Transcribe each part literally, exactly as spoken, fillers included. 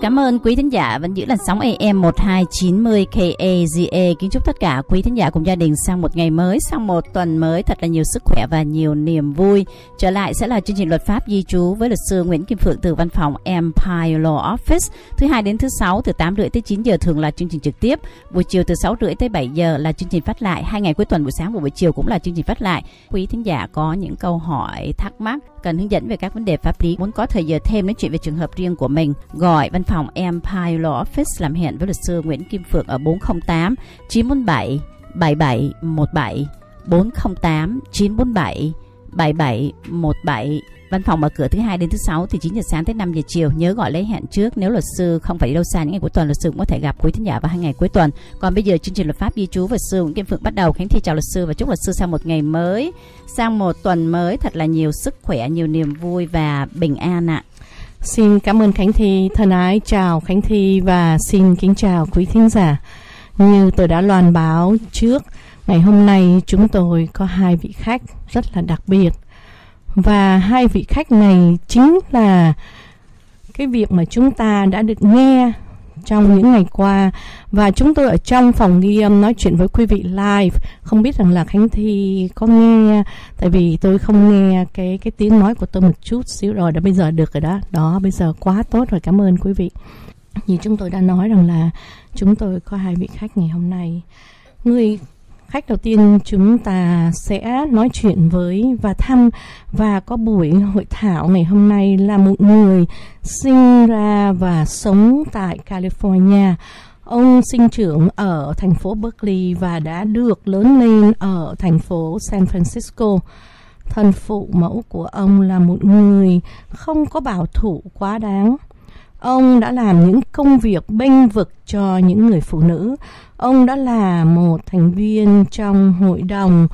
Cảm ơn quý thính giả vẫn giữ làn sóng a em một hai chín mươi K A G A. Kính chúc tất cả quý thính giả cùng gia đình sang một ngày mới, sang một tuần mới thật là nhiều sức khỏe và nhiều niềm vui. Trở lại sẽ là chương trình luật pháp di trú với luật sư Nguyễn Kim Phượng từ văn phòng Empire Law Office. Thứ hai đến thứ sáu từ tám rưỡi tới chín giờ thường là chương trình trực tiếp. Buổi chiều từ sáu rưỡi tới bảy giờ là chương trình phát lại. Hai ngày cuối tuần buổi sáng và buổi chiều cũng là chương trình phát lại. Quý thính giả có những câu hỏi thắc mắc, cần hướng dẫn về các vấn đề pháp lý, muốn có thời giờ thêm nói chuyện về trường hợp riêng của mình, gọi văn phòng Empire Law Office làm hẹn với luật sư Nguyễn Kim Phượng ở bốn không tám chín bốn bảy bảy bảy một bảy, bốn không tám chín bốn bảy bảy bảy một bảy. Văn phòng mở cửa thứ hai đến thứ sáu từ chín giờ sáng tới năm giờ chiều. Nhớ gọi lấy hẹn trước. Nếu luật sư không phải đi đâu xa những ngày cuối tuần, luật sư cũng có thể gặp quý thính giả vào hai ngày cuối tuần. Còn bây giờ chương trình luật pháp di trú và luật sư Nguyễn Kim Phượng bắt đầu. Khánh Thi chào luật sư và chúc luật sư sang một ngày mới, sang một tuần mới thật là nhiều sức khỏe, nhiều niềm vui và bình an ạ. Xin cảm ơn Khánh Thi. Thân ái chào Khánh Thi và xin kính chào quý thính giả. Như tôi đã loan báo trước, ngày hôm nay chúng tôi có hai vị khách rất là đặc biệt. Và hai vị khách này chính là cái việc mà chúng ta đã được nghe trong những ngày qua. Và chúng tôi ở trong phòng ghi âm nói chuyện với quý vị live. Không biết rằng là Khánh Thi có nghe, tại vì tôi không nghe cái cái tiếng nói của tôi một chút xíu rồi. Đã bây giờ được rồi đó. Đó, bây giờ quá tốt rồi, cảm ơn quý vị. Như chúng tôi đã nói rằng là chúng tôi có hai vị khách ngày hôm nay. Người khách đầu tiên chúng ta sẽ nói chuyện với và thăm và có buổi hội thảo ngày hôm nay là một người sinh ra và sống tại California. Ông sinh trưởng ở thành phố Berkeley và đã được lớn lên ở thành phố San Francisco. Thân phụ mẫu của ông là một người không có bảo thủ quá đáng. Ông đã làm những công việc bênh vực cho những người phụ nữ. Ông đã là một thành viên trong hội đồng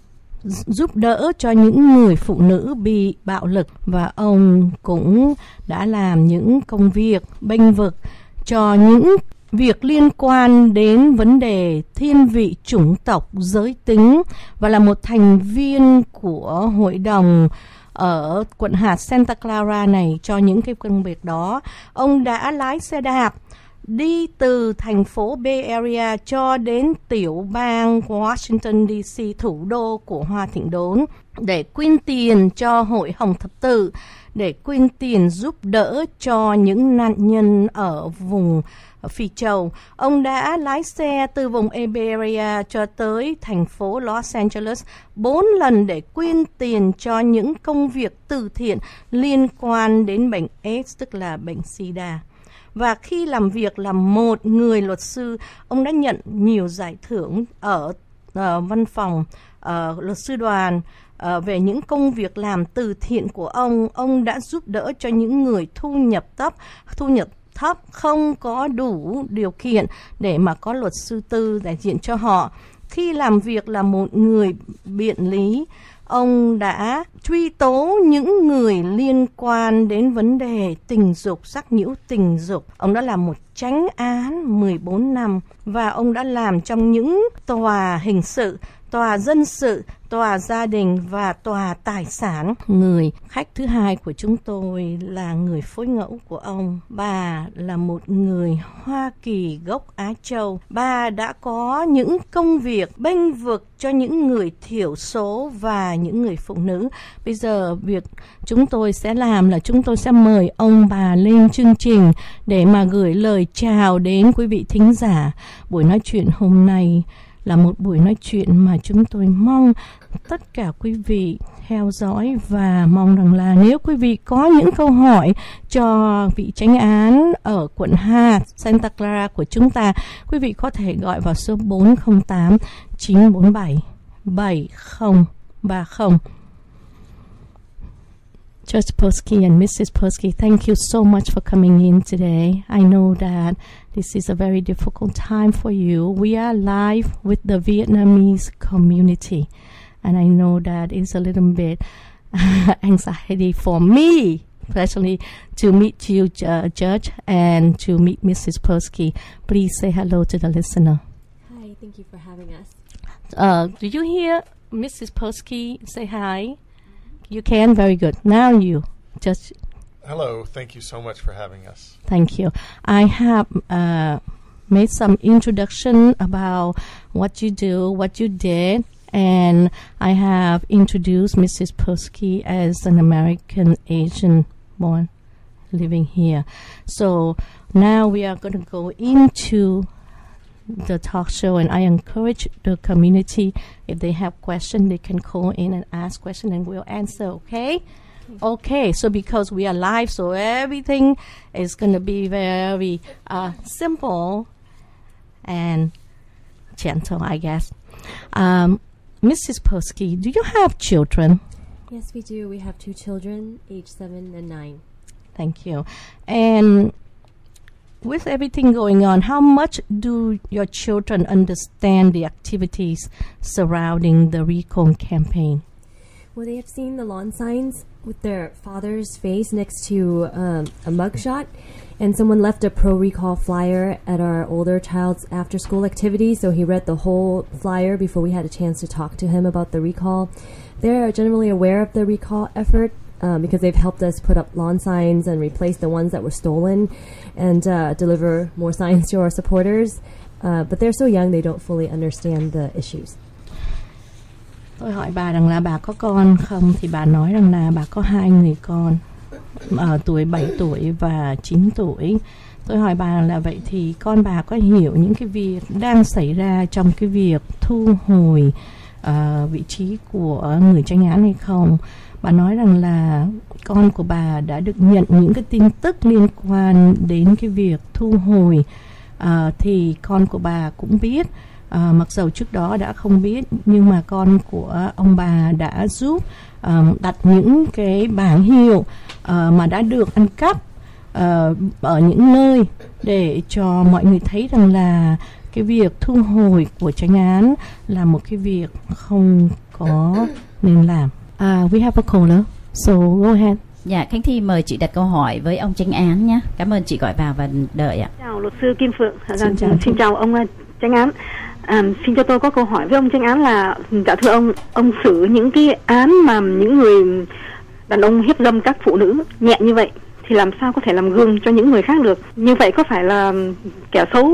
giúp đỡ cho những người phụ nữ bị bạo lực. Và ông cũng đã làm những công việc bênh vực cho những việc liên quan đến vấn đề thiên vị chủng tộc, giới tính. Và là một thành viên của hội đồng ở quận hạt Santa Clara này cho những cái công việc đó. Ông đã lái xe đạp đi từ thành phố Bay Area cho đến tiểu bang Washington D C, thủ đô của Hoa Thịnh Đốn, để quyên tiền cho Hội Hồng Thập Tự, để quyên tiền giúp đỡ cho những nạn nhân ở vùng Phi Châu. Ông đã lái xe từ vùng Bay Area cho tới thành phố Los Angeles bốn lần để quyên tiền cho những công việc từ thiện liên quan đến bệnh AIDS, tức là bệnh SIDA. Và khi làm việc làm một người luật sư, ông đã nhận nhiều giải thưởng ở uh, văn phòng uh, luật sư đoàn uh, về những công việc làm từ thiện của ông. Ông đã giúp đỡ cho những người thu nhập thấp, thu nhập thấp không có đủ điều kiện để mà có luật sư tư đại diện cho họ. Khi làm việc là một người biện lý, ông đã truy tố những người liên quan đến vấn đề tình dục, sắc nhiễu tình dục. Ông đã làm một chánh án mười bốn năm và ông đã làm trong những tòa hình sự, tòa dân sự, tòa gia đình và tòa tài sản. Người khách thứ hai của chúng tôi là người phối ngẫu của ông. Bà là một người Hoa Kỳ gốc Á Châu. Bà đã có những công việc bênh vực cho những người thiểu số và những người phụ nữ. Bây giờ việc chúng tôi sẽ làm là chúng tôi sẽ mời ông bà lên chương trình để mà gửi lời chào đến quý vị thính giả. Buổi nói chuyện hôm nay là một buổi nói chuyện mà chúng tôi mong tất cả quý vị theo dõi, và mong rằng là nếu quý vị có những câu hỏi cho vị chánh án ở quận hai Santa Clara của chúng ta, quý vị có thể gọi vào số bốn không tám chín bốn bảy bảy không ba không. Judge Posky and Missus Posky, thank you so much for coming in today. I know that this is a very difficult time for you. We are live with the Vietnamese community, and I know that it's a little bit anxiety for me, especially to meet you, uh, Judge, and to meet Missus Posky. Please say hello to the listener. Hi, thank you for having us. Uh, do you hear Missus Posky say hi? You can? Very good. Now you just... Hello. Thank you so much for having us. Thank you. I have uh, made some introduction about what you do, what you did, and I have introduced Missus Persky as an American Asian born living here. So now we are going to go into the talk show, and I encourage the community, if they have questions, they can call in and ask questions and we'll answer, okay? Okay, so because we are live, so everything is going to be very uh, simple and gentle, I guess. Um, Missus Persky, do you have children? Yes, we do. We have two children, age seven and nine. Thank you. And with everything going on, how much do your children understand the activities surrounding the recall campaign? Well, they have seen the lawn signs with their father's face next to um, a mugshot, and someone left a pro-recall flyer at our older child's after-school activity, so he read the whole flyer before we had a chance to talk to him about the recall. They're generally aware of the recall effort um, because they've helped us put up lawn signs and replace the ones that were stolen and uh, deliver more signs to our supporters. Uh, but they're so young, they don't fully understand the issues. Tôi hỏi bà rằng là bà có con không, thì bà nói rằng là bà có hai người con, ở tuổi bảy tuổi và chín tuổi. Tôi hỏi bà là vậy thì con bà có hiểu những cái việc đang xảy ra trong cái việc thu hồi uh, vị trí của người tranh án hay không? Bà nói rằng là con của bà đã được nhận những cái tin tức liên quan đến cái việc thu hồi, uh, thì con của bà cũng biết. À, mặc dầu trước đó đã không biết, nhưng mà con của ông bà đã giúp uh, đặt những cái bảng hiệu uh, mà đã được ăn cắp uh, ở những nơi để cho mọi người thấy rằng là cái việc thu hồi của chánh án là một cái việc không có nên làm. Uh, we have a caller, so go ahead. Dạ, Khánh Thi mời chị đặt câu hỏi với ông chánh án nhé. Cảm ơn chị gọi vào và đợi ạ. Chào luật sư Kim Phượng. Xin chào, xin chào ông chánh án. À, xin cho tôi có câu hỏi với ông chánh án là, dạ thưa ông, ông xử những cái án mà những người đàn ông hiếp dâm các phụ nữ nhẹ như vậy thì làm sao có thể làm gương cho những người khác được? Như vậy có phải là kẻ xấu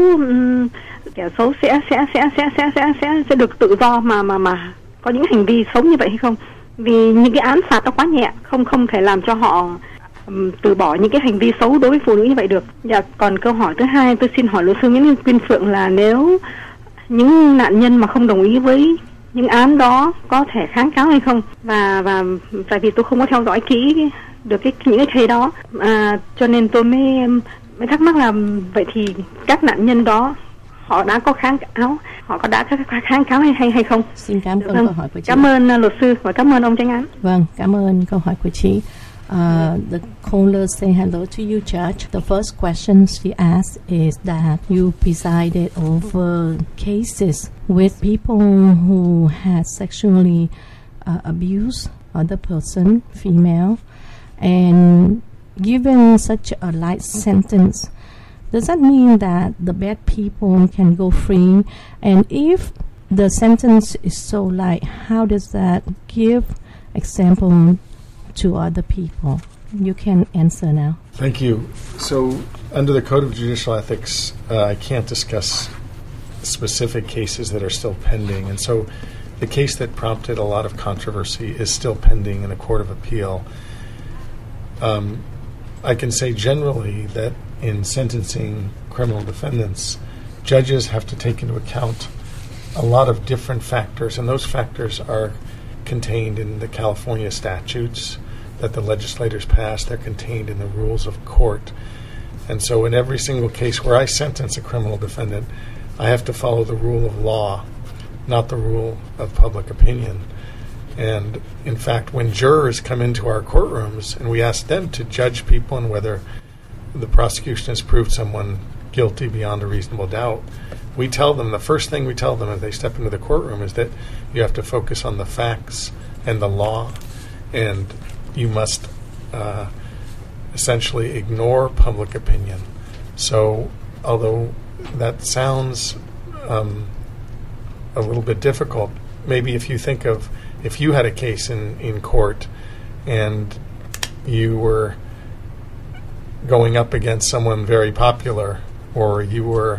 kẻ xấu sẽ sẽ sẽ sẽ sẽ sẽ sẽ, sẽ được tự do mà mà mà có những hành vi xấu như vậy hay không? Vì những cái án phạt nó quá nhẹ, không không thể làm cho họ um, từ bỏ những cái hành vi xấu đối với phụ nữ như vậy được. Dạ, còn câu hỏi thứ hai tôi xin hỏi luật sư Nguyễn Kim Phượng là nếu những nạn nhân mà không đồng ý với những án đó có thể kháng cáo hay không, và và tại vì tôi không có theo dõi kỹ được cái những cái case đó, à, cho nên tôi mới mới thắc mắc là vậy thì các nạn nhân đó họ đã có kháng cáo, họ có đã có kháng cáo hay hay hay không? Xin cảm ơn câu hỏi của chị. Cảm ơn uh, luật sư và cảm ơn ông chánh án. Vâng, cảm ơn câu hỏi của chị. Uh, the caller say hello to you, Judge. The first question she asked is that you presided over cases with people who had sexually uh, abused other person, female, and given such a light sentence. Does that mean that the bad people can go free? And if the sentence is so light, how does that give example to other people? You can answer now. Thank you. So, under the Code of Judicial Ethics, uh, I can't discuss specific cases that are still pending. And so, the case that prompted a lot of controversy is still pending in a court of appeal. Um, I can say generally that in sentencing criminal defendants, judges have to take into account a lot of different factors, and those factors are contained in the California statutes that the legislators passed. They're contained in the rules of court. And so in every single case where I sentence a criminal defendant, I have to follow the rule of law, not the rule of public opinion. And in fact, when jurors come into our courtrooms and we ask them to judge people and whether the prosecution has proved someone guilty beyond a reasonable doubt, we tell them, the first thing we tell them as they step into the courtroom is that you have to focus on the facts and the law, and you must uh, essentially ignore public opinion. So although that sounds um, a little bit difficult, maybe if you think of, if you had a case in, in court and you were going up against someone very popular, or you were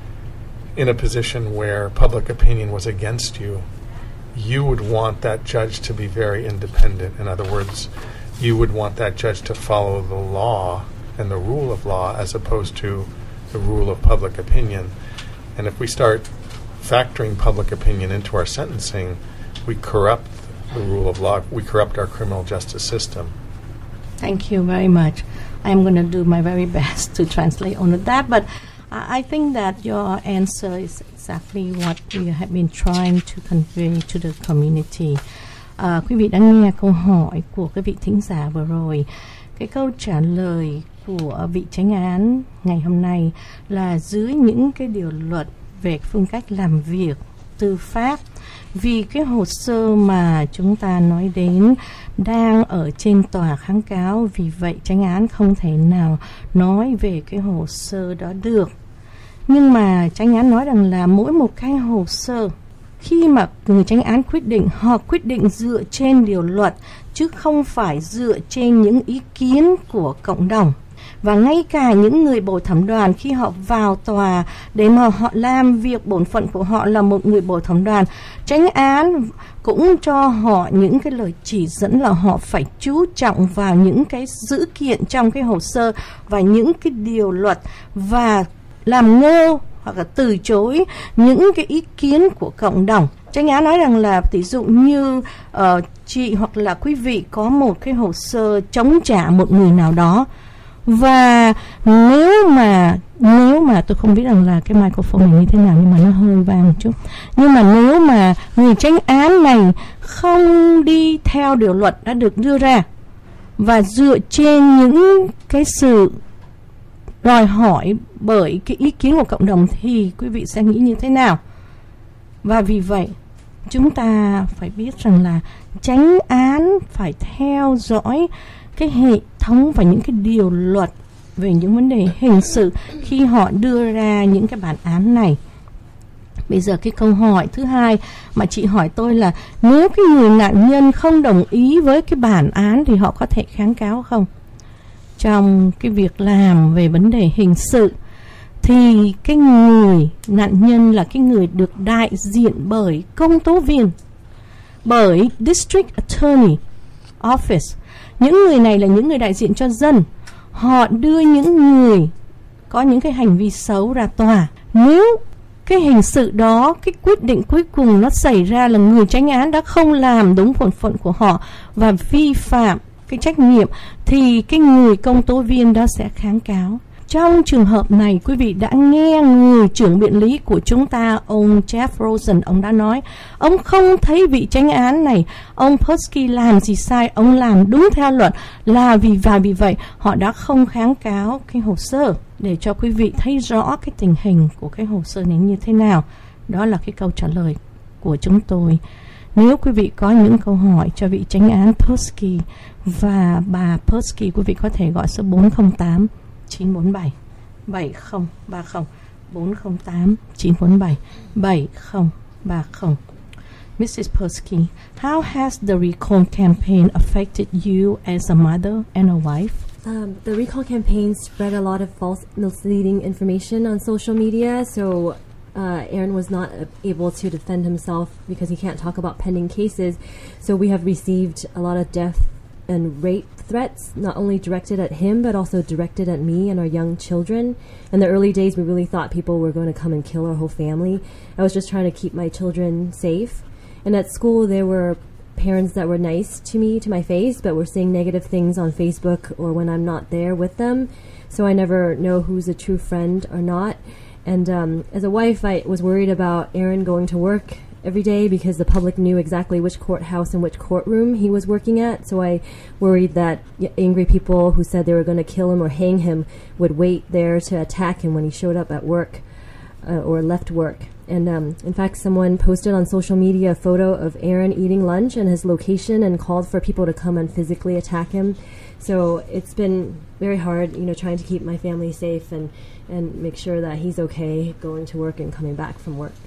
in a position where public opinion was against you, you would want that judge to be very independent. In other words, you would want that judge to follow the law and the rule of law as opposed to the rule of public opinion. And if we start factoring public opinion into our sentencing, we corrupt the rule of law. We corrupt our criminal justice system. Thank you very much. I'm going to do my very best to translate on that, but I think that your answer is exactly what we have been trying to convey to the community. À, quý vị đã nghe câu hỏi của cái vị thính giả vừa rồi. Cái câu trả lời của vị chánh án ngày hôm nay là dưới những cái điều luật về phương cách làm việc tư pháp. Vì cái hồ sơ mà chúng ta nói đến đang ở trên tòa kháng cáo, vì vậy chánh án không thể nào nói về cái hồ sơ đó được. Nhưng mà chánh án nói rằng là mỗi một cái hồ sơ, khi mà người chánh án quyết định, họ quyết định dựa trên điều luật chứ không phải dựa trên những ý kiến của cộng đồng. Và ngay cả những người bồi thẩm đoàn khi họ vào tòa để mà họ làm việc bổn phận của họ là một người bồi thẩm đoàn, chánh án cũng cho họ những cái lời chỉ dẫn là họ phải chú trọng vào những cái dữ kiện trong cái hồ sơ và những cái điều luật, và làm ngơ hoặc là từ chối những cái ý kiến của cộng đồng. Chánh án nói rằng là ví dụ như uh, chị hoặc là quý vị có một cái hồ sơ chống trả một người nào đó, và nếu mà nếu mà tôi không biết rằng là cái microphone này như thế nào nhưng mà nó hơi vang một chút, nhưng mà nếu mà người chánh án này không đi theo điều luật đã được đưa ra và dựa trên những cái sự đòi hỏi bởi cái ý kiến của cộng đồng thì quý vị sẽ nghĩ như thế nào? Và vì vậy chúng ta phải biết rằng là chánh án phải theo dõi cái hệ thống và những cái điều luật về những vấn đề hình sự khi họ đưa ra những cái bản án này. Bây giờ cái câu hỏi thứ hai mà chị hỏi tôi là nếu cái người nạn nhân không đồng ý với cái bản án thì họ có thể kháng cáo không? Trong cái việc làm về vấn đề hình sự thì cái người nạn nhân là cái người được đại diện bởi công tố viên, bởi District Attorney Office. Những người này là những người đại diện cho dân. Họ đưa những người có những cái hành vi xấu ra tòa. Nếu cái hình sự đó, cái quyết định cuối cùng nó xảy ra là người chánh án đã không làm đúng bổn phận của họ và vi phạm cái trách nhiệm, thì cái người công tố viên đó sẽ kháng cáo. Trong trường hợp này, quý vị đã nghe người trưởng biện lý của chúng ta, ông Jeff Rosen, ông đã nói, ông không thấy vị chánh án này, ông Persky làm gì sai, ông làm đúng theo luật, là vì và vì vậy họ đã không kháng cáo cái hồ sơ. Để cho quý vị thấy rõ cái tình hình của cái hồ sơ này như thế nào. Đó là cái câu trả lời của chúng tôi. Nếu quý vị có những câu hỏi cho vị chánh án Persky và bà Persky, quý vị có thể gọi số bốn không tám chín bốn bảy bảy không ba không, bốn không tám chín bốn bảy bảy không ba không. Missus Persky, how has the recall campaign affected you as a mother and a wife? Um, the recall campaign spread a lot of false, misleading information on social media, so uh, Aaron was not uh, able to defend himself because he can't talk about pending cases. So we have received a lot of death and rape threats, not only directed at him, but also directed at me and our young children. In the early days, we really thought people were going to come and kill our whole family. I was just trying to keep my children safe. And at school, there were parents that were nice to me, to my face, but were saying negative things on Facebook or when I'm not there with them. So I never know who's a true friend or not. And um, as a wife, I was worried about Aaron going to work every day because the public knew exactly which courthouse and which courtroom he was working at. So I worried that angry people who said they were going to kill him or hang him would wait there to attack him when he showed up at work uh, or left work. And um, in fact, someone posted on social media a photo of Aaron eating lunch and his location and called for people to come and physically attack him. So it's been very hard, you know, trying to keep my family safe and, and make sure that he's okay going to work and coming back from work.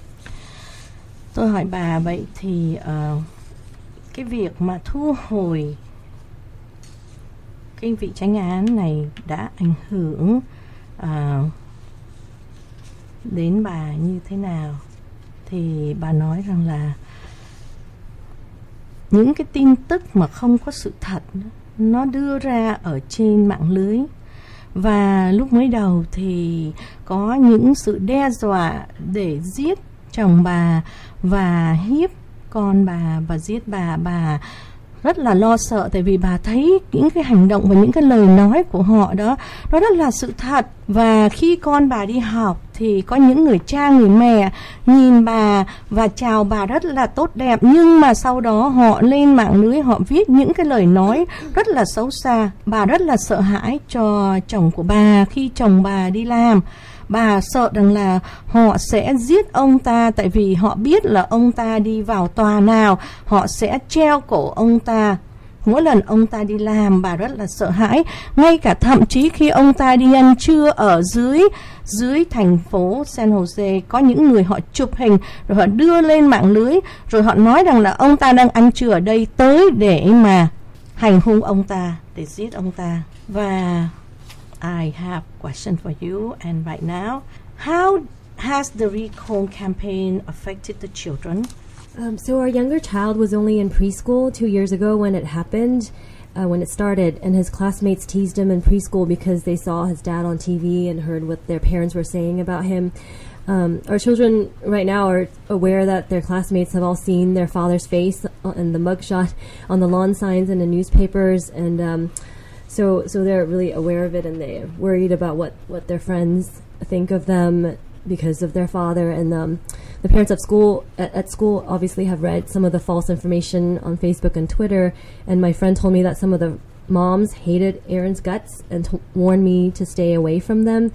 Tôi hỏi bà, vậy thì uh, cái việc mà thu hồi cái vị chánh án này đã ảnh hưởng à, đến bà như thế nào, thì bà nói rằng là những cái tin tức mà không có sự thật nó đưa ra ở trên mạng lưới. Và lúc mới đầu thì có những sự đe dọa để giết chồng bà và hiếp con bà và giết bà. Bà rất là lo sợ, tại vì bà thấy những cái hành động và những cái lời nói của họ đó, nó rất là sự thật. Và khi con bà đi học thì có những người cha, người mẹ nhìn bà và chào bà rất là tốt đẹp, nhưng mà sau đó họ lên mạng lưới, họ viết những cái lời nói rất là xấu xa. Bà rất là sợ hãi cho chồng của bà khi chồng bà đi làm. Bà sợ rằng là họ sẽ giết ông ta, tại vì họ biết là ông ta đi vào tòa nào, họ sẽ treo cổ ông ta. Mỗi lần ông ta đi làm, bà rất là sợ hãi. Ngay cả thậm chí khi ông ta đi ăn trưa ở dưới dưới thành phố San Jose, có những người họ chụp hình rồi họ đưa lên mạng lưới, rồi họ nói rằng là ông ta đang ăn trưa ở đây, tới để mà hành hung ông ta, để giết ông ta. Và I have a question for you, and right now, how has the recall campaign affected the children? Um, so our younger child was only in preschool two years ago when it happened, uh, when it started, and his classmates teased him in preschool because they saw his dad on T V and heard what their parents were saying about him. Um, our children right now are aware that their classmates have all seen their father's face and the mugshot on the lawn signs and in newspapers, and um, so so they're really aware of it, and they're worried about what, what their friends think of them because of their father. And um, the parents at school at, at school obviously have read some of the false information on Facebook and Twitter, and my friend told me that some of the moms hated Aaron's guts and t- warned me to stay away from them.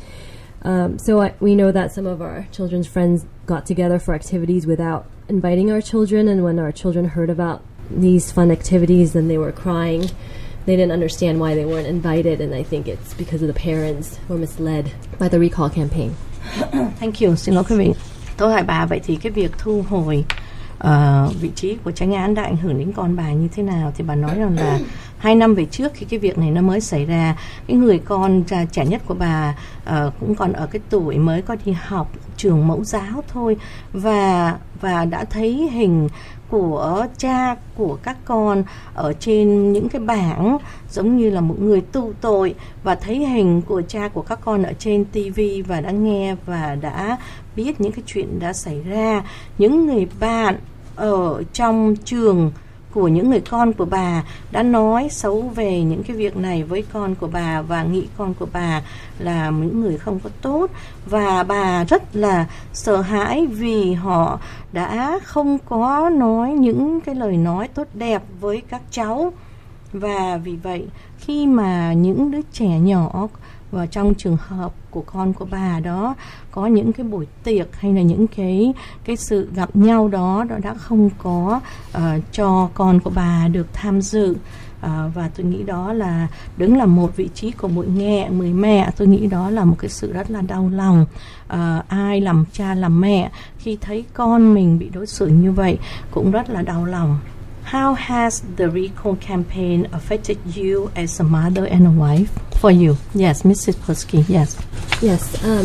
Um, so I, we know that some of our children's friends got together for activities without inviting our children, and when our children heard about these fun activities, then they were crying. They didn't understand why they weren't invited, and I think it's because of the parents who were misled by the recall campaign. Thank you. Xin lỗi quý vị. Tôi hỏi bà, vậy thì cái việc thu hồi uh, vị trí của chánh án đã ảnh hưởng đến con bà như thế nào? Thì bà nói rằng là hai năm về trước, khi cái việc này nó mới xảy ra, cái người con trẻ nhất của bà uh, cũng còn ở cái tuổi mới có đi học trường mẫu giáo thôi, và và đã thấy hình của cha của các con ở trên những cái bảng giống như là một người tù tội, và thấy hình của cha của các con ở trên ti vi, và đã nghe và đã biết những cái chuyện đã xảy ra. Những người bạn ở trong trường của những người con của bà đã nói xấu về những cái việc này với con của bà và nghĩ con của bà là những người không có tốt, và bà rất là sợ hãi vì họ đã không có nói những cái lời nói tốt đẹp với các cháu. Và vì vậy khi mà những đứa trẻ nhỏ, và trong trường hợp của con của bà đó, có những cái buổi tiệc hay là những cái cái sự gặp nhau đó, đó đã không có uh, cho con của bà được tham dự. Uh, và tôi nghĩ đó là đứng là một vị trí của mỗi nghe người mẹ, tôi nghĩ đó là một cái sự rất là đau lòng. Uh, ai làm cha làm mẹ khi thấy con mình bị đối xử như vậy cũng rất là đau lòng. How has the recall campaign affected you as a mother and a wife? For you, yes, Missus Persky, yes. Yes, um,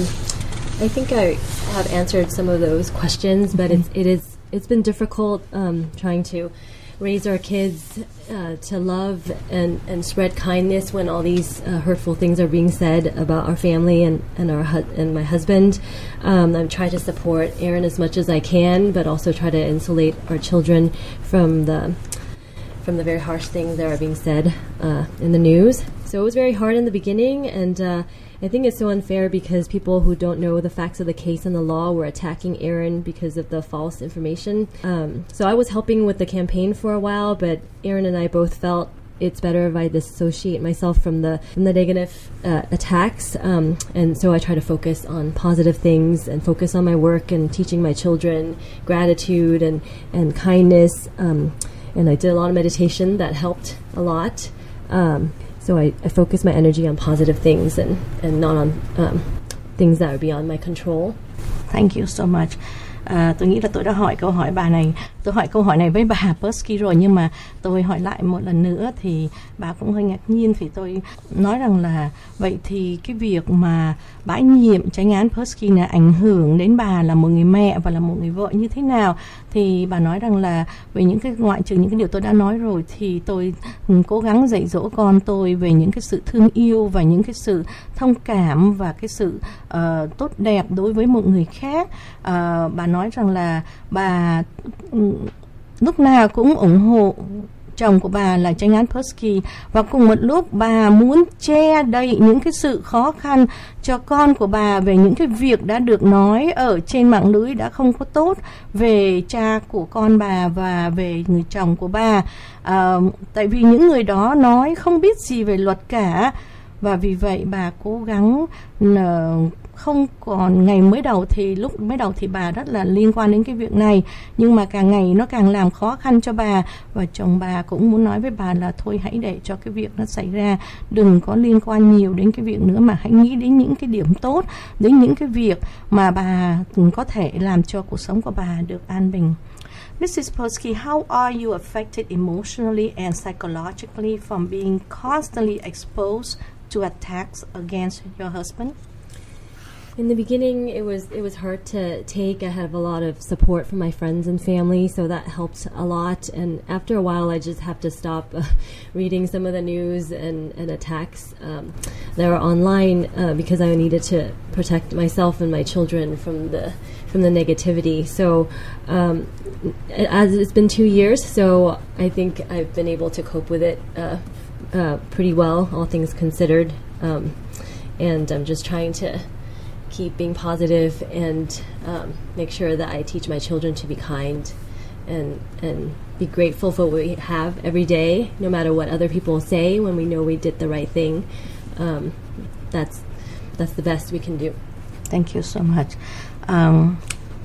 I think I have answered some of those questions, but it's, it is it's been difficult um, trying to raise our kids uh, to love and, and spread kindness when all these uh, hurtful things are being said about our family and and our hu- and my husband. Um, I'm trying to support Aaron as much as I can, but also try to insulate our children from the from the very harsh things that are being said uh, in the news. So it was very hard in the beginning, and uh, I think it's so unfair because people who don't know the facts of the case and the law were attacking Aaron because of the false information. Um, so I was helping with the campaign for a while, but Aaron and I both felt it's better if I dissociate myself from the from the negative uh, attacks, um, and so I try to focus on positive things and focus on my work and teaching my children gratitude and and kindness. Um, and I did a lot of meditation that helped a lot. Um, so I, I focus my energy on positive things and and not on um, things that are beyond my control. Thank you so much. À, tôi nghĩ là tôi đã hỏi câu hỏi bà này, tôi hỏi câu hỏi này với bà Persky rồi, nhưng mà tôi hỏi lại một lần nữa thì bà cũng hơi ngạc nhiên. Thì tôi nói rằng là vậy thì cái việc mà bãi nhiệm chánh án Persky này ảnh hưởng đến bà là một người mẹ và là một người vợ như thế nào? Thì bà nói rằng là về những cái ngoại trừ những cái điều tôi đã nói rồi thì tôi cố gắng dạy dỗ con tôi về những cái sự thương yêu và những cái sự thông cảm và cái sự uh, tốt đẹp đối với một người khác. Uh, bà nói rằng là bà um, lúc nào cũng ủng hộ chồng của bà là chánh án Persky, và cùng một lúc bà muốn che đậy những cái sự khó khăn cho con của bà về những cái việc đã được nói ở trên mạng lưới đã không có tốt về cha của con bà và về người chồng của bà. À, tại vì những người đó nói không biết gì về luật cả, và vì vậy bà cố gắng uh, không còn ngày mới đầu thì lúc mới đầu thì bà rất là liên quan đến cái việc này, nhưng mà càng ngày nó càng làm khó khăn cho bà, và chồng bà cũng muốn nói với bà là thôi hãy để cho cái việc nó xảy ra, đừng có liên quan nhiều đến cái việc nữa, mà hãy nghĩ đến những cái điểm tốt, đến những cái việc mà bà có thể làm cho cuộc sống của bà được an bình. missus Persky, how are you affected emotionally and psychologically from being constantly exposed to attacks against your husband? In the beginning, it was it was hard to take. I have a lot of support from my friends and family, so that helped a lot. And after a while, I just have to stop uh, reading some of the news and, and attacks um, that are online uh, because I needed to protect myself and my children from the from the negativity. So um, as it's been two years, so I think I've been able to cope with it uh, uh, pretty well, all things considered. Um, and I'm just trying to keep being positive and um, make sure that I teach my children to be kind and and be grateful for what we have every day, no matter what other people say. When we know we did the right thing, um, that's that's the best we can do. Thank you so much. Um,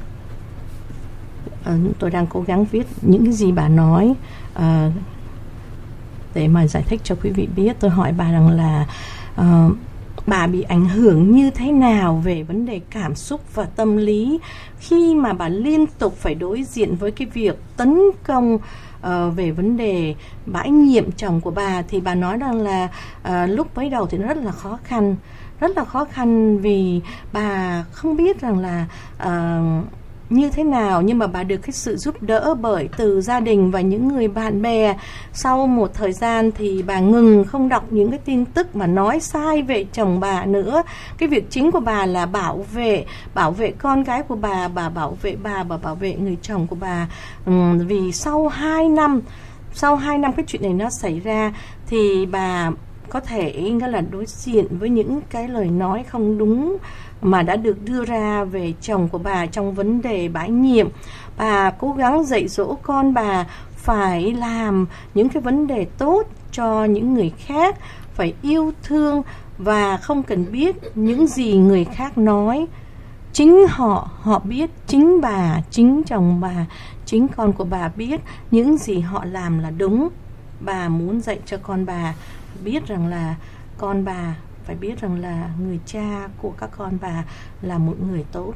uh, tôi đang cố gắng viết những cái gì bà nói uh, để mà giải thích cho quý vị biết. Tôi hỏi bà rằng là uh, bà bị ảnh hưởng như thế nào về vấn đề cảm xúc và tâm lý khi mà bà liên tục phải đối diện với cái việc tấn công uh, về vấn đề bãi nhiệm chồng của bà. Thì bà nói rằng là uh, lúc mới đầu thì nó rất là khó khăn, rất là khó khăn vì bà không biết rằng là uh, như thế nào, nhưng mà bà được cái sự giúp đỡ bởi từ gia đình và những người bạn bè. Sau một thời gian thì bà ngừng không đọc những cái tin tức mà nói sai về chồng bà nữa. Cái việc chính của bà là bảo vệ bảo vệ con gái của bà, bà bảo vệ bà và bảo vệ người chồng của bà. Uhm, vì sau hai năm sau hai năm cái chuyện này nó xảy ra thì bà có thể nghĩa là đối diện với những cái lời nói không đúng mà đã được đưa ra về chồng của bà trong vấn đề bãi nhiệm. Bà cố gắng dạy dỗ con bà phải làm những cái vấn đề tốt cho những người khác, phải yêu thương và không cần biết những gì người khác nói. Chính họ, họ biết, chính bà, chính chồng bà, chính con của bà biết những gì họ làm là đúng. Bà muốn dạy cho con bà biết rằng là con bà phải biết rằng là người cha của các con bà là một người tốt.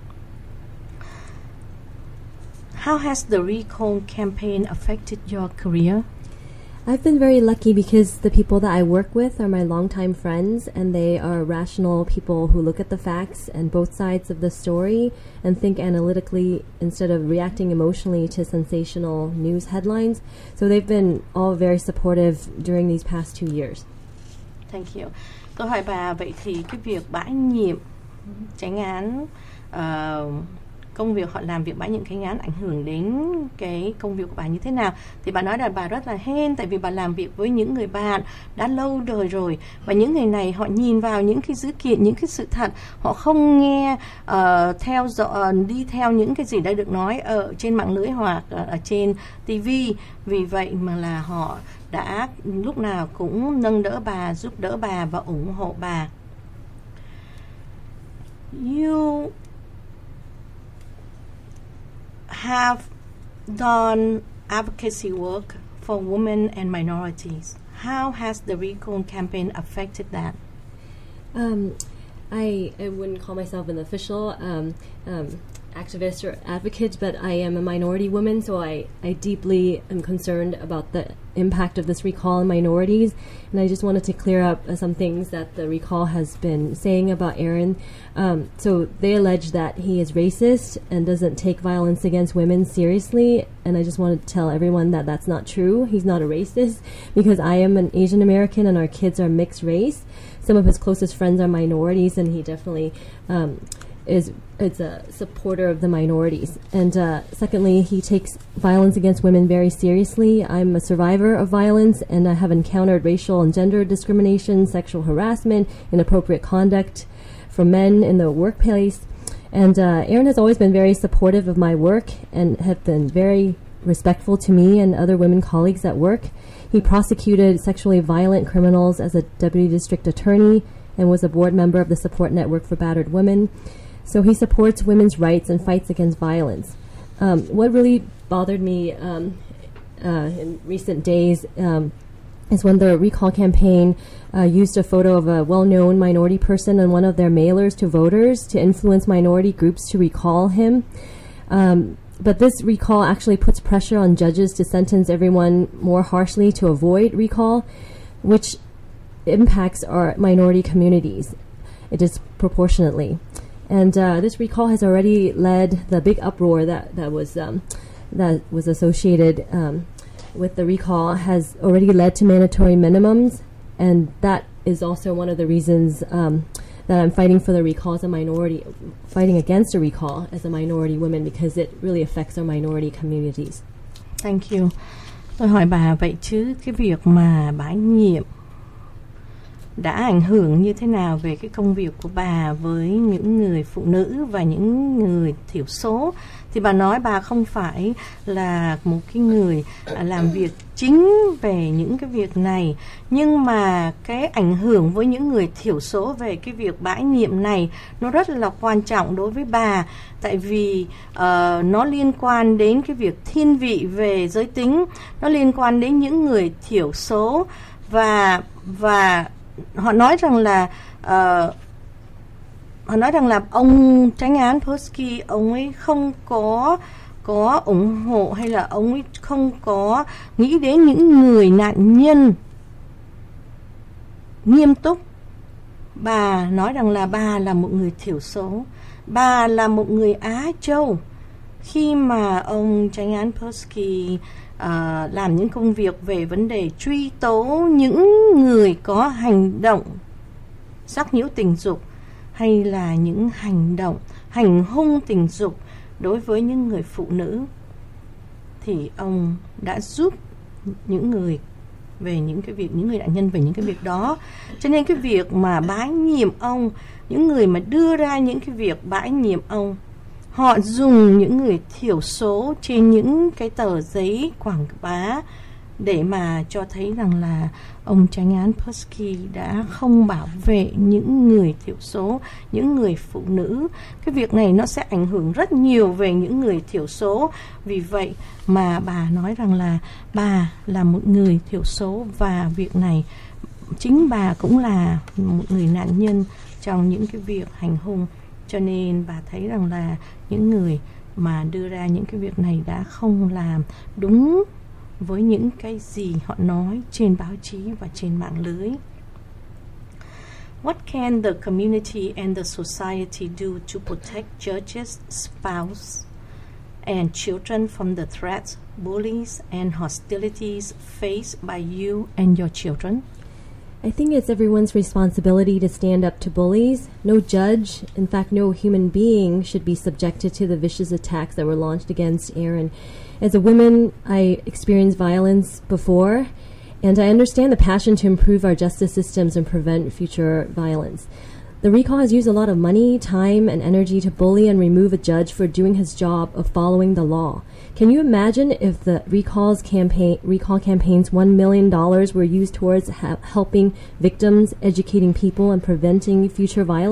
How has the Recall campaign affected your career? I've been very lucky because the people that I work with are my longtime friends, and they are rational people who look at the facts and both sides of the story and think analytically instead of reacting emotionally to sensational news headlines. So they've been all very supportive during these past two years. Thank you. Tôi hỏi bà, vậy thì cái việc bãi nhiệm chánh án, uh, công việc họ làm việc bãi nhiệm chánh án ảnh hưởng đến cái công việc của bà như thế nào? Thì bà nói là bà rất là hên, tại vì bà làm việc với những người bạn đã lâu đời rồi, và những người này họ nhìn vào những cái dữ kiện, những cái sự thật, họ không nghe uh, theo dõi, uh, đi theo những cái gì đã được nói ở trên mạng lưới hoặc uh, ở trên ti vi. Vì vậy mà là họ đã lúc nào cũng nâng đỡ bà, giúp đỡ bà và ủng hộ bà. You have done advocacy work for women and minorities. How has the Recall campaign affected that? Um, I, I wouldn't call myself an official um, um, activist or advocate, but I am a minority woman, so I, I deeply am concerned about the impact of this recall on minorities. And I just wanted to clear up uh, some things that the recall has been saying about Aaron. Um, so they allege that he is racist and doesn't take violence against women seriously. And I just wanted to tell everyone that that's not true. He's not a racist, because I am an Asian American and our kids are mixed race. Some of his closest friends are minorities, and he definitely um, is is a supporter of the minorities. And uh, secondly, he takes violence against women very seriously. I'm a survivor of violence, and I have encountered racial and gender discrimination, sexual harassment, inappropriate conduct from men in the workplace. And uh, Aaron has always been very supportive of my work and have been very respectful to me and other women colleagues at work. He prosecuted sexually violent criminals as a deputy district attorney and was a board member of the Support Network for Battered Women. So he supports women's rights and fights against violence. Um, what really bothered me um, uh, in recent days um, is when the recall campaign uh, used a photo of a well-known minority person on one of their mailers to voters to influence minority groups to recall him. Um, but this recall actually puts pressure on judges to sentence everyone more harshly to avoid recall, which impacts our minority communities disproportionately. And uh, this recall has already led the big uproar that that was um, that was associated um, with the recall has already led to mandatory minimums, and that is also one of the reasons um, that I'm fighting for the recall as a minority, fighting against a recall as a minority woman, because it really affects our minority communities. Thank you. Tôi hỏi bà vậy chứ cái việc mà bãi nhiệm đã ảnh hưởng như thế nào về cái công việc của bà với những người phụ nữ và những người thiểu số? Thì bà nói bà không phải là một cái người làm việc chính về những cái việc này, nhưng mà cái ảnh hưởng với những người thiểu số về cái việc bãi nhiệm này nó rất là quan trọng đối với bà, tại vì uh, nó liên quan đến cái việc thiên vị về giới tính, nó liên quan đến những người thiểu số, và và họ nói rằng là uh, họ nói rằng là ông Chánh án Persky, ông ấy không có có ủng hộ hay là ông ấy không có nghĩ đến những người nạn nhân nghiêm túc. Bà nói rằng là bà là một người thiểu số, bà là một người Á Châu. Khi mà ông Chánh án Persky uh, làm những công việc về vấn đề truy tố những người có hành động sắc nhiễu tình dục hay là những hành động hành hung tình dục đối với những người phụ nữ, thì ông đã giúp những người về những cái việc, những người nạn nhân về những cái việc đó. Cho nên cái việc mà bãi nhiệm ông, những người mà đưa ra những cái việc bãi nhiệm ông, họ dùng những người thiểu số trên những cái tờ giấy quảng bá để mà cho thấy rằng là ông Chánh án Persky đã không bảo vệ những người thiểu số, những người phụ nữ. Cái việc này nó sẽ ảnh hưởng rất nhiều về những người thiểu số. Vì vậy mà bà nói rằng là bà là một người thiểu số, và việc này chính bà cũng là một người nạn nhân trong những cái việc hành hung. Cho nên bà thấy rằng là những người mà đưa ra những cái việc này đã không làm đúng với những cái gì họ nói trên báo chí và trên mạng lưới. What can the community and the society do to protect judges, spouse, and children from the threats, bullies, and hostilities faced by you and your children? I think it's everyone's responsibility to stand up to bullies. No judge, in fact, no human being should be subjected to the vicious attacks that were launched against Aaron. As a woman, I experienced violence before, and I understand the passion to improve our justice systems and prevent future violence. The recall has used a lot of money, time, and energy to bully and remove a judge for doing his job of following the law. Can you imagine if the recalls campaign, recall campaign's one million dollars were used towards ha- helping victims, educating people, and preventing future violence?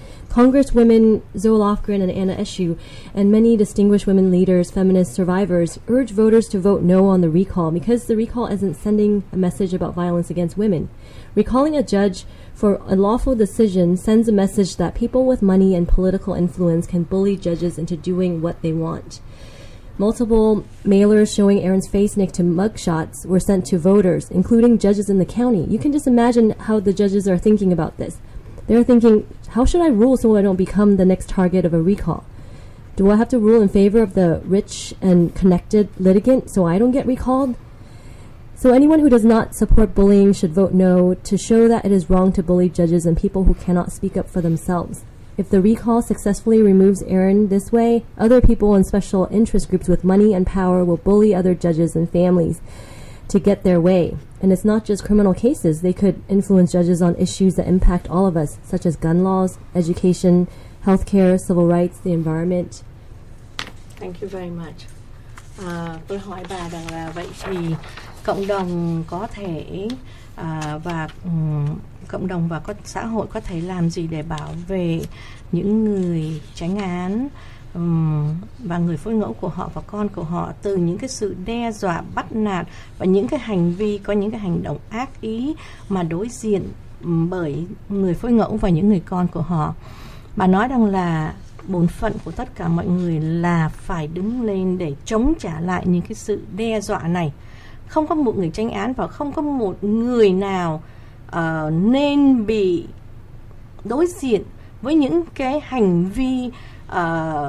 Congresswomen Zoe Lofgren and Anna Eshoo and many distinguished women leaders, feminist survivors, urge voters to vote no on the recall because the recall isn't sending a message about violence against women. Recalling a judge for a lawful decision sends a message that people with money and political influence can bully judges into doing what they want. Multiple mailers showing Aaron's face next to mugshots were sent to voters, including judges in the county. You can just imagine how the judges are thinking about this. They're thinking, how should I rule so I don't become the next target of a recall? Do I have to rule in favor of the rich and connected litigant so I don't get recalled? So anyone who does not support bullying should vote no to show that it is wrong to bully judges and people who cannot speak up for themselves. If the recall successfully removes Aaron this way, other people and special interest groups with money and power will bully other judges and families to get their way. And it's not just criminal cases. They could influence judges on issues that impact all of us, such as gun laws, education, healthcare, civil rights, the environment. Thank you very much. À, tôi hỏi bà rằng là vậy thì cộng đồng có thể à, và um, cộng đồng và có xã hội có thể làm gì để bảo vệ những người tránh án um, và người phối ngẫu của họ và con của họ từ những cái sự đe dọa, bắt nạt và những cái hành vi, có những cái hành động ác ý mà đối diện um, bởi người phối ngẫu và những người con của họ. Bà nói rằng là bổn phận của tất cả mọi người là phải đứng lên để chống trả lại những cái sự đe dọa này. Không có một người tranh án và không có một người nào uh, nên bị đối diện với những cái hành vi uh,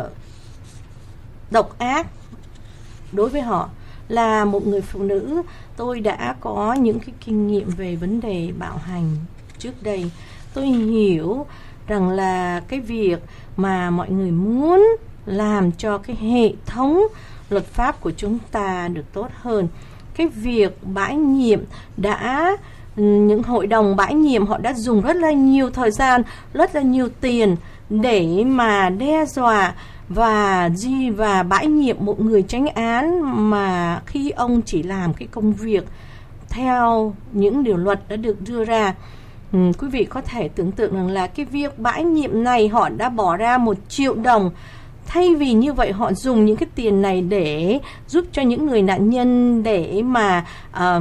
độc ác đối với họ. Là một người phụ nữ, tôi đã có những cái kinh nghiệm về vấn đề bạo hành trước đây. Tôi hiểu rằng là cái việc mà mọi người muốn làm cho cái hệ thống luật pháp của chúng ta được tốt hơn, cái việc bãi nhiệm đã, những hội đồng bãi nhiệm họ đã dùng rất là nhiều thời gian, rất là nhiều tiền để mà đe dọa và gì và bãi nhiệm một người chánh án mà khi ông chỉ làm cái công việc theo những điều luật đã được đưa ra. Ừ, quý vị có thể tưởng tượng rằng là cái việc bãi nhiệm này họ đã bỏ ra một triệu đồng. Thay vì như vậy họ dùng những cái tiền này để giúp cho những người nạn nhân để mà uh,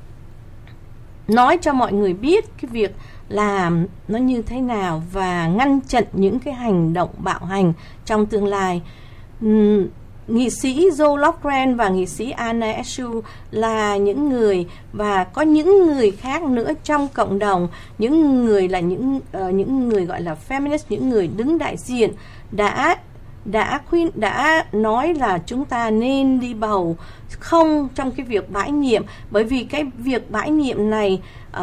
nói cho mọi người biết cái việc làm nó như thế nào và ngăn chặn những cái hành động bạo hành trong tương lai. Um, Nghị sĩ Zoe Lofgren và nghị sĩ Anna Eshoo là những người và có những người khác nữa trong cộng đồng, những người là những uh, những người gọi là feminist, những người đứng đại diện đã đã khuyên đã nói là chúng ta nên đi bầu không trong cái việc bãi nhiệm, bởi vì cái việc bãi nhiệm này uh,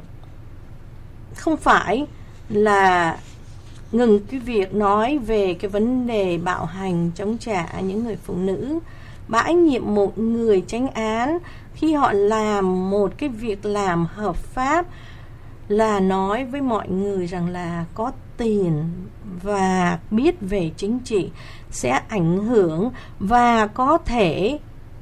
không phải là ngừng cái việc nói về cái vấn đề bạo hành chống trả những người phụ nữ. Bãi nhiệm một người chánh án khi họ làm một cái việc làm hợp pháp là nói với mọi người rằng là có tiền và biết về chính trị sẽ ảnh hưởng và có thể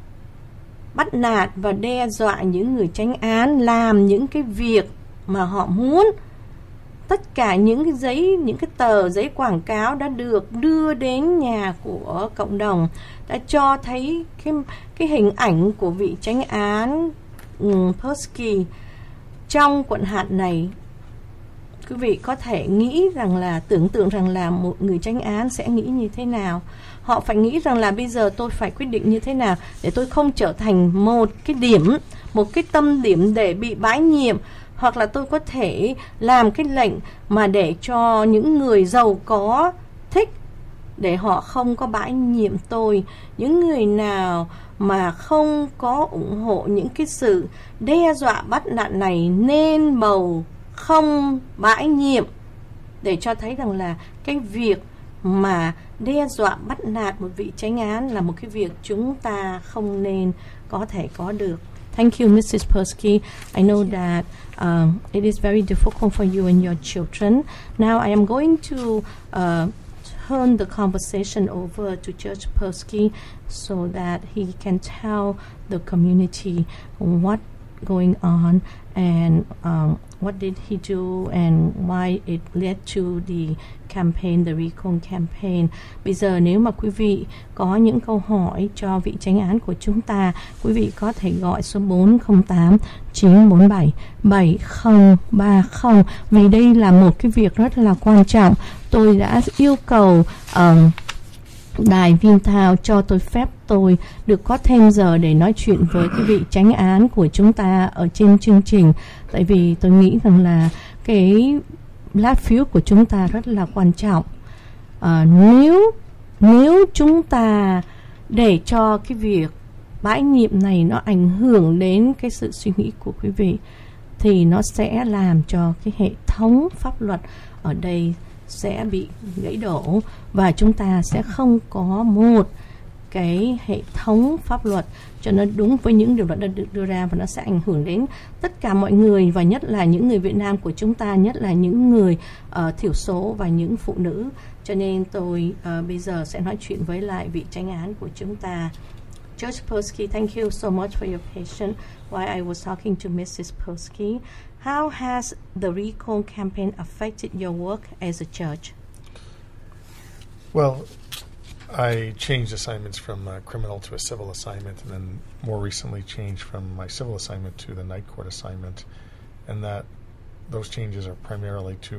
bắt nạt và đe dọa những người chánh án làm những cái việc mà họ muốn. Tất cả những cái giấy, những cái tờ giấy quảng cáo đã được đưa đến nhà của cộng đồng đã cho thấy cái, cái hình ảnh của vị chánh án um, Persky trong quận hạt này. Quý vị có thể nghĩ rằng là tưởng tượng rằng là một người chánh án sẽ nghĩ như thế nào. Họ phải nghĩ rằng là bây giờ tôi phải quyết định như thế nào để tôi không trở thành một cái điểm, một cái tâm điểm để bị bãi nhiệm. Hoặc là tôi có thể làm cái lệnh mà để cho những người giàu có thích để họ không có bãi nhiệm tôi. Những người nào mà không có ủng hộ những cái sự đe dọa bắt nạt này nên bầu không bãi nhiệm, để cho thấy rằng là cái việc mà đe dọa bắt nạt một vị chánh án là một cái việc chúng ta không nên có thể có được. Thank you, Missus Persky. I know that um, it is very difficult for you and your children. Now I am going to uh, turn the conversation over to Judge Persky so that he can tell the community what going on, and um, what did he do, and why it led to the campaign, the recall campaign. Bây giờ nếu mà quý vị có những câu hỏi cho vị chánh án của chúng ta, quý vị có thể gọi số bốn không tám chín bốn bảy bảy không ba không, vì đây là một cái việc rất là quan trọng. Tôi đã yêu cầu um, Đài Vintown cho tôi phép tôi được có thêm giờ để nói chuyện với cái vị chánh án của chúng ta ở trên chương trình, tại vì tôi nghĩ rằng là cái lá phiếu của chúng ta rất là quan trọng. À, nếu nếu chúng ta để cho cái việc bãi nhiệm này nó ảnh hưởng đến cái sự suy nghĩ của quý vị, thì nó sẽ làm cho cái hệ thống pháp luật ở đây sẽ bị gãy đổ, và chúng ta sẽ không có một cái hệ thống pháp luật cho nó đúng với những điều luật đã được đưa ra, và nó sẽ ảnh hưởng đến tất cả mọi người, và nhất là những người Việt Nam của chúng ta, nhất là những người uh, thiểu số và những phụ nữ. Cho nên tôi uh, bây giờ sẽ nói chuyện với lại vị chánh án của chúng ta. Judge Polsky, thank you so much for your patience while I was talking to Missus Polsky. How has the recall campaign affected your work as a judge? Well, I changed assignments from a criminal to a civil assignment, and then more recently changed from my civil assignment to the night court assignment, and that those changes are primarily to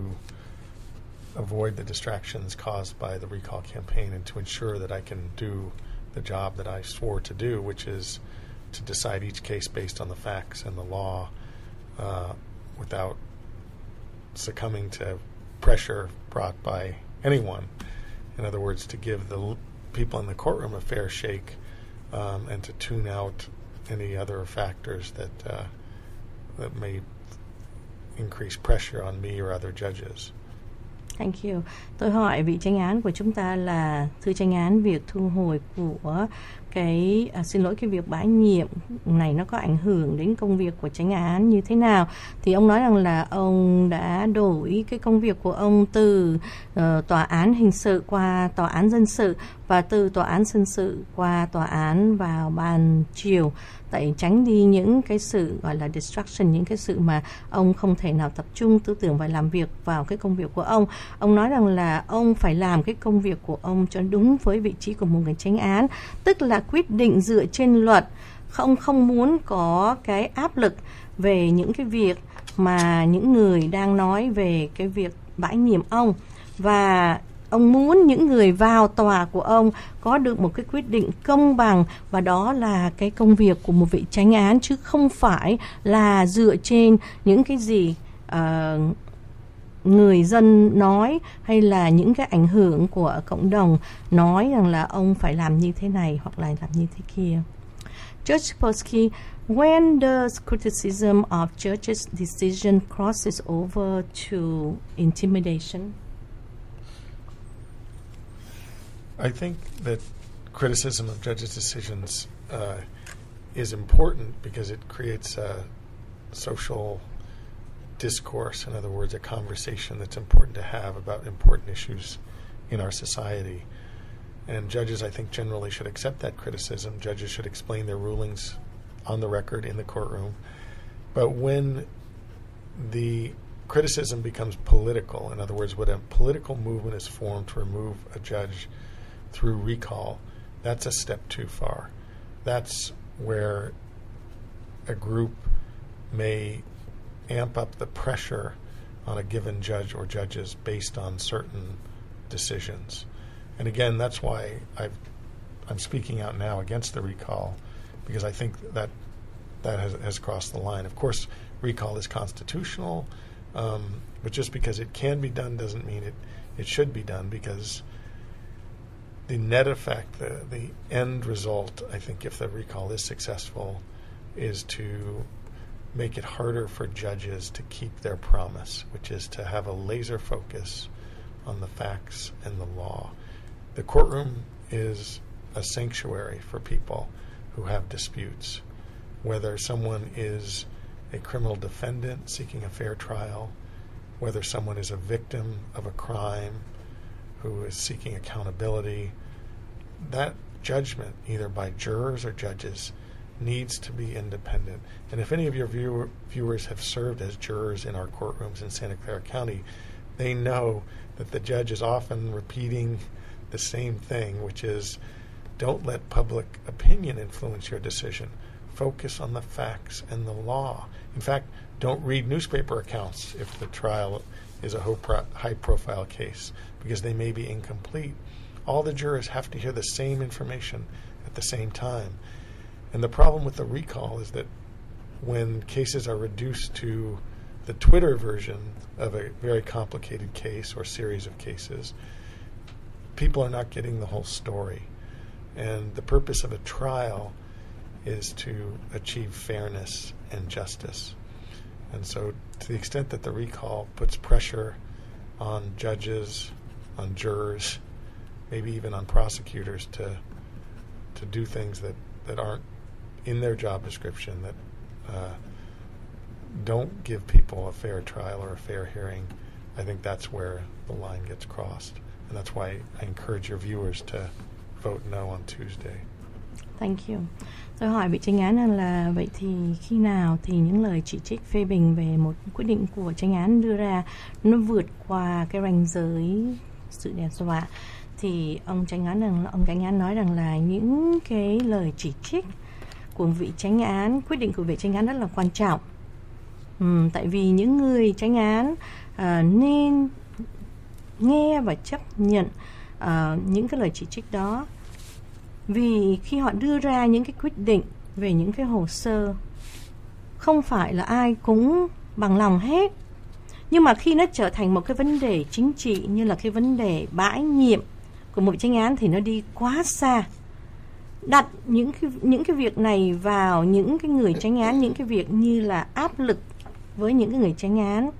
avoid the distractions caused by the recall campaign and to ensure that I can do the job that I swore to do, which is to decide each case based on the facts and the law uh, without succumbing to pressure brought by anyone. In other words, to give the l- people in the courtroom a fair shake um, and to tune out any other factors that uh, that may increase pressure on me or other judges. Thank you. Tôi hỏi vị chánh án của chúng ta là, thưa chánh án, việc thu hồi của cái à, xin lỗi cái việc bãi nhiệm này nó có ảnh hưởng đến công việc của chánh án như thế nào? Thì ông nói rằng là ông đã đổi cái công việc của ông từ uh, tòa án hình sự qua tòa án dân sự, và từ tòa án dân sự qua tòa án vào ban chiều, tại tránh đi những cái sự gọi là distraction, những cái sự mà ông không thể nào tập trung tư tưởng và làm việc vào cái công việc của ông. Ông nói rằng là ông phải làm cái công việc của ông cho đúng với vị trí của một người chánh án, tức là quyết định dựa trên luật. Ông không muốn có cái áp lực về những cái việc mà những người đang nói về cái việc bãi nhiệm ông, và ông muốn những người vào tòa của ông có được một cái quyết định công bằng, và đó là cái công việc của một vị chánh án, chứ không phải là dựa trên những cái gì uh, người dân nói hay là những cái ảnh hưởng của cộng đồng nói rằng là ông phải làm như thế này hoặc là làm như thế kia. Judge Polsky, when does criticism of judges' decision crosses over to intimidation? I think that criticism of judges' decisions uh, is important because it creates a social discourse, in other words, a conversation that's important to have about important issues in our society. And judges, I think, generally should accept that criticism. Judges should explain their rulings on the record in the courtroom. But when the criticism becomes political, in other words, when a political movement is formed to remove a judge through recall, that's a step too far. That's where a group may amp up the pressure on a given judge or judges based on certain decisions. And again, that's why I've, I'm speaking out now against the recall, because I think that that has, has crossed the line. Of course, recall is constitutional, um, but just because it can be done doesn't mean it, it should be done, because the net effect, the, the end result, I think, if the recall is successful, is to make it harder for judges to keep their promise, which is to have a laser focus on the facts and the law. The courtroom is a sanctuary for people who have disputes, whether someone is a criminal defendant seeking a fair trial, whether someone is a victim of a crime who is seeking accountability. That judgment, either by jurors or judges, needs to be independent. And if any of your viewer, viewers have served as jurors in our courtrooms in Santa Clara County, they know that the judge is often repeating the same thing, which is, don't let public opinion influence your decision. Focus on the facts and the law. In fact, don't read newspaper accounts if the trial is a high-profile case, because they may be incomplete. All the jurors have to hear the same information at the same time. And the problem with the recall is that when cases are reduced to the Twitter version of a very complicated case or series of cases, people are not getting the whole story. And the purpose of a trial is to achieve fairness and justice. And so to the extent that the recall puts pressure on judges, on jurors, maybe even on prosecutors to to do things that, that aren't in their job description, that uh, don't give people a fair trial or a fair hearing, I think that's where the line gets crossed. And that's why I encourage your viewers to vote no on Tuesday. Thank you. Tôi hỏi vị chánh án là vậy thì khi nào thì những lời chỉ trích phê bình về một quyết định của chánh án đưa ra nó vượt qua cái ranh giới sự đe dọa, thì ông chánh án rằng ông chánh án nói rằng là những cái lời chỉ trích của vị chánh án, quyết định của vị chánh án rất là quan trọng. Ừ, tại vì những người chánh án à, nên nghe và chấp nhận à, những cái lời chỉ trích đó. Vì khi họ đưa ra những cái quyết định về những cái hồ sơ, không phải là ai cũng bằng lòng hết. Nhưng mà khi nó trở thành một cái vấn đề chính trị như là cái vấn đề bãi nhiệm của một chánh án thì nó đi quá xa. Đặt những cái, những cái việc này vào những cái người chánh án, những cái việc như là áp lực với những cái người chánh án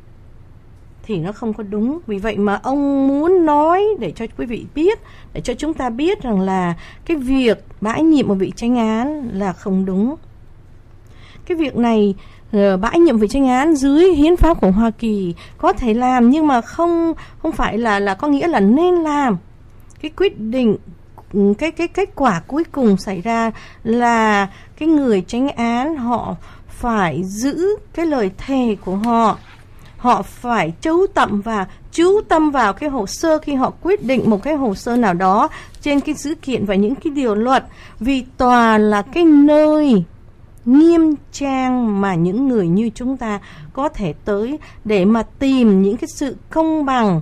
thì nó không có đúng. Vì vậy mà ông muốn nói để cho quý vị biết, để cho chúng ta biết rằng là cái việc bãi nhiệm một vị chánh án là không đúng. Cái việc này bãi nhiệm vị chánh án dưới hiến pháp của Hoa Kỳ có thể làm, nhưng mà không không phải là là có nghĩa là nên làm. Cái quyết định, cái cái kết quả cuối cùng xảy ra là cái người chánh án họ phải giữ cái lời thề của họ. Họ phải chú tâm và chú tâm vào cái hồ sơ khi họ quyết định một cái hồ sơ nào đó trên cái dữ kiện và những cái điều luật, vì tòa là cái nơi nghiêm trang mà những người như chúng ta có thể tới để mà tìm những cái sự công bằng.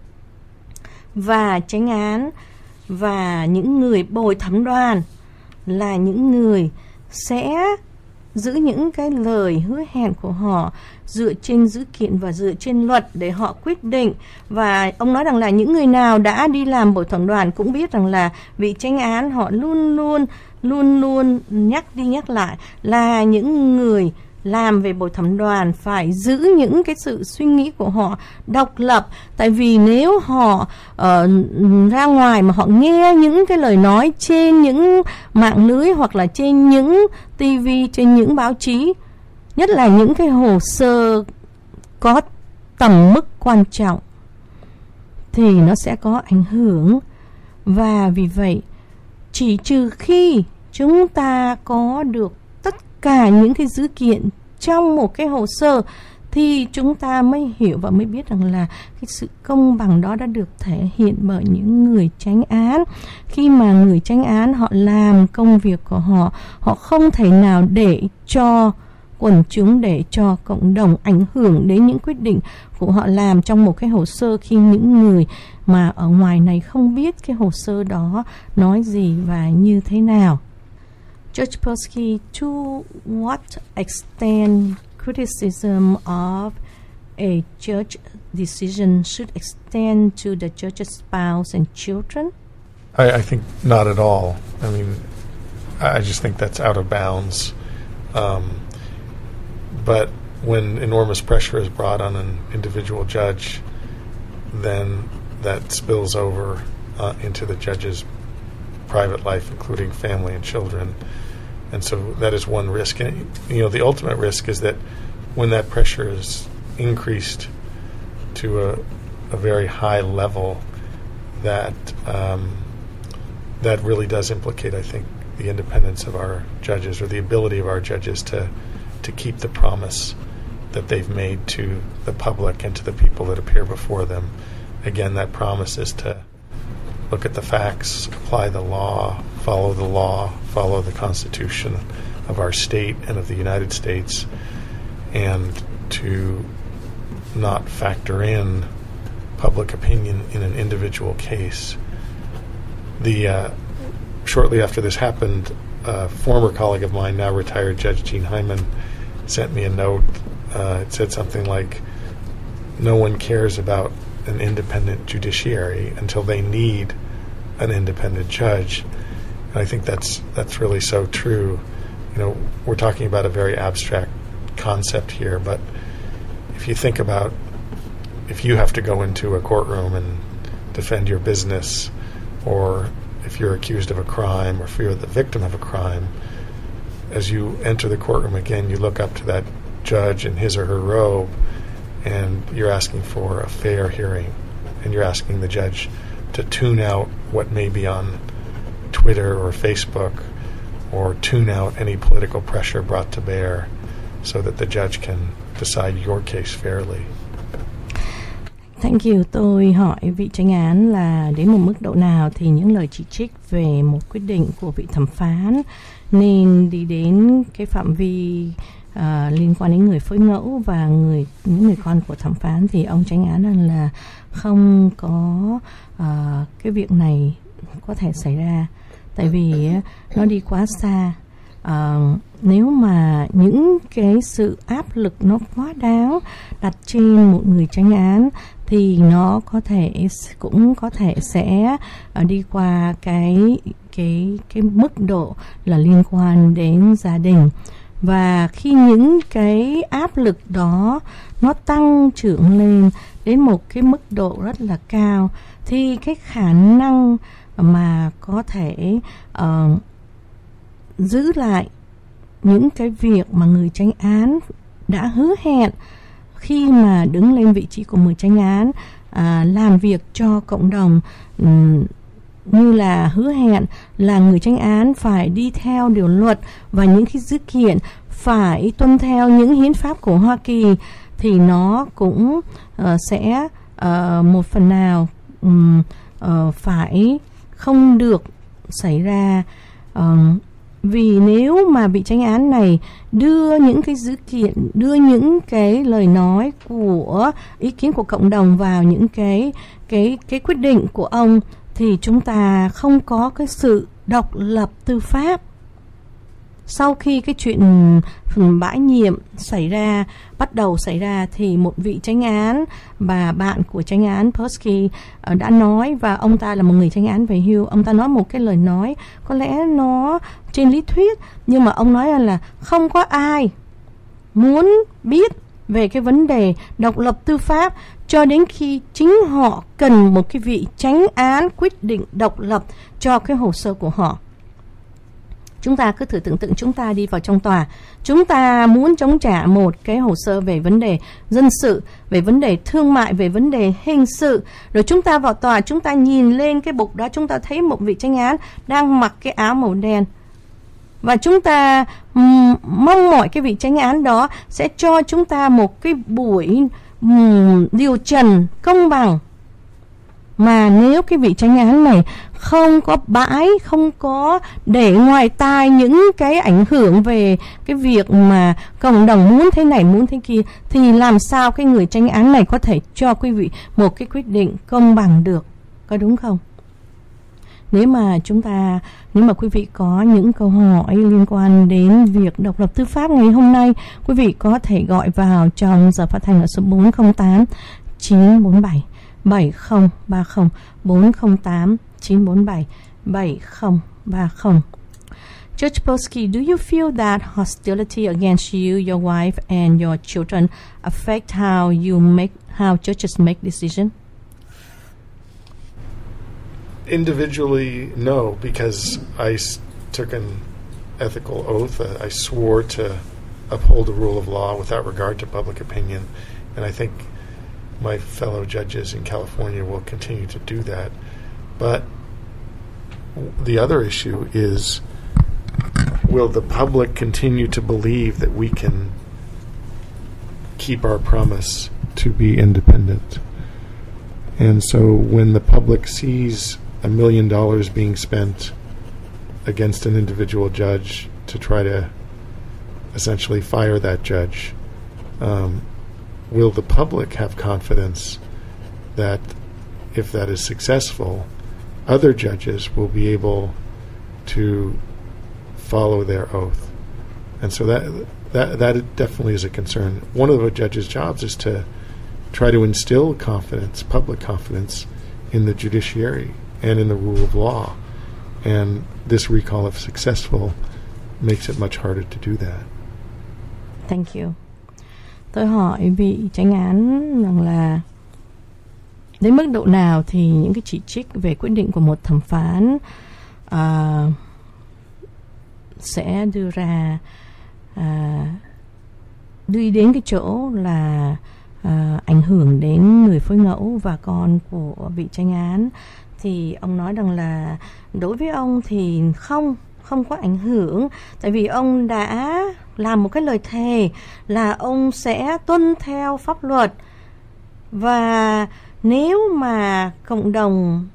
Và chánh án và những người bồi thẩm đoàn là những người sẽ giữ những cái lời hứa hẹn của họ dựa trên dữ kiện và dựa trên luật để họ quyết định. Và ông nói rằng là những người nào đã đi làm bồi thẩm đoàn cũng biết rằng là vị chánh án họ luôn luôn luôn luôn nhắc đi nhắc lại là những người làm về bồi thẩm đoàn phải giữ những cái sự suy nghĩ của họ độc lập. Tại vì nếu họ uh, ra ngoài mà họ nghe những cái lời nói trên những mạng lưới hoặc là trên những tivi, trên những báo chí, nhất là những cái hồ sơ có tầm mức quan trọng, thì nó sẽ có ảnh hưởng. Và vì vậy, chỉ trừ khi chúng ta có được tất cả những cái dữ kiện trong một cái hồ sơ thì chúng ta mới hiểu và mới biết rằng là cái sự công bằng đó đã được thể hiện bởi những người chánh án. Khi mà người chánh án họ làm công việc của họ, họ không thể nào để cho quần chúng, để cho cộng đồng ảnh hưởng đến những quyết định của họ làm trong một cái hồ sơ, khi những người mà ở ngoài này không biết cái hồ sơ đó nói gì và như thế nào. Judge Persky, to what extent criticism of a judge decision should extend to the judge's spouse and children? I, I think not at all. I mean, I just think that's out of bounds. Um, but when enormous pressure is brought on an individual judge, then that spills over uh, into the judge's private life, including family and children. And so that is one risk. And, you know, the ultimate risk is that when that pressure is increased to a, a very high level, that um, that really does implicate, I think, the independence of our judges, or the ability of our judges to to keep the promise that they've made to the public and to the people that appear before them. Again, that promise is to look at the facts, apply the law, follow the law, follow the Constitution of our state and of the United States, and to not factor in public opinion in an individual case. The uh, shortly after this happened, a former colleague of mine, now retired Judge Gene Hyman, sent me a note. Uh, it said something like, "No one cares about an independent judiciary until they need an independent judge." And I think that's that's really so true. You know, we're talking about a very abstract concept here, but if you think about, if you have to go into a courtroom and defend your business, or if you're accused of a crime, or if you're the victim of a crime, as you enter the courtroom again, you look up to that judge in his or her robe, and you're asking for a fair hearing, and you're asking the judge to tune out what may be on Twitter or Facebook, or tune out any political pressure brought to bear, so that the judge can decide your case fairly. Thank you. Tôi hỏi vị chánh án là đến một mức độ nào thì những lời chỉ trích về một quyết định của vị thẩm phán nên đi đến cái phạm vi uh, liên quan đến người phối ngẫu và người những người con của thẩm phán, thì ông chánh án là không có uh, cái việc này có thể xảy ra, tại vì nó đi quá xa. Uh, nếu mà những cái sự áp lực nó quá đáng đặt trên một người chánh án thì nó có thể cũng có thể sẽ uh, đi qua cái cái cái mức độ là liên quan đến gia đình. Và khi những cái áp lực đó nó tăng trưởng lên đến một cái mức độ rất là cao thì cái khả năng mà có thể uh, giữ lại những cái việc mà người chánh án đã hứa hẹn khi mà đứng lên vị trí của người chánh án, à, làm việc cho cộng đồng, um, như là hứa hẹn là người chánh án phải đi theo điều luật và những cái dữ kiện phải tuân theo những hiến pháp của Hoa Kỳ, thì nó cũng uh, sẽ uh, một phần nào um, uh, phải không được xảy ra. Uh, Vì nếu mà vị chánh án này đưa những cái dữ kiện, đưa những cái lời nói của ý kiến của cộng đồng vào những cái cái cái quyết định của ông, thì chúng ta không có cái sự độc lập tư pháp. Sau khi cái chuyện bãi nhiệm xảy ra, bắt đầu xảy ra, thì một vị chánh án và bạn của chánh án Persky đã nói, và ông ta là một người chánh án về hưu, ông ta nói một cái lời nói có lẽ nó trên lý thuyết, nhưng mà ông nói là không có ai muốn biết về cái vấn đề độc lập tư pháp cho đến khi chính họ cần một cái vị chánh án quyết định độc lập cho cái hồ sơ của họ. Chúng ta cứ thử tưởng tượng chúng ta đi vào trong tòa, chúng ta muốn chống trả một cái hồ sơ về vấn đề dân sự, về vấn đề thương mại, về vấn đề hình sự. Rồi chúng ta vào tòa, chúng ta nhìn lên cái bục đó, chúng ta thấy một vị chánh án đang mặc cái áo màu đen. Và chúng ta um, mong mỏi cái vị chánh án đó sẽ cho chúng ta một cái buổi um, điều trần công bằng. Mà nếu cái vị chánh án này không có bãi, không có để ngoài tai những cái ảnh hưởng về cái việc mà cộng đồng muốn thế này, muốn thế kia, thì làm sao cái người chánh án này có thể cho quý vị một cái quyết định công bằng được, có đúng không? Nếu mà chúng ta, nếu mà quý vị có những câu hỏi liên quan đến việc độc lập tư pháp ngày hôm nay, quý vị có thể gọi vào trong giờ phát thanh ở số bốn không tám chín bốn bảy bảy không ba không, bốn không tám chín bốn bảy bảy không ba không. Judge Persky, do you feel that hostility against you, your wife, and your children affect how you make, how judges make decisions? Individually, no, because I s- took an ethical oath. Uh, I swore to uphold the rule of law without regard to public opinion, and I think my fellow judges in California will continue to do that. But w- the other issue is will the public continue to believe that we can keep our promise to be independent? And so when the public sees a million dollars being spent against an individual judge to try to essentially fire that judge, um, will the public have confidence that if that is successful, other judges will be able to follow their oath? And so that that that definitely is a concern. One of the judge's jobs is to try to instill confidence, public confidence, in the judiciary and in the rule of law. And this recall, if successful, makes it much harder to do that. Thank you. Tôi hỏi vị chánh án rằng là đến mức độ nào thì những cái chỉ trích về quyết định của một thẩm phán uh, sẽ đưa ra uh, đi đến cái chỗ là uh, ảnh hưởng đến người phối ngẫu và con của vị chánh án. Thì ông nói rằng là đối với ông thì không không có ảnh hưởng, tại vì ông đã làm một cái lời thề là ông sẽ tuân theo pháp luật, và nếu mà cộng đồng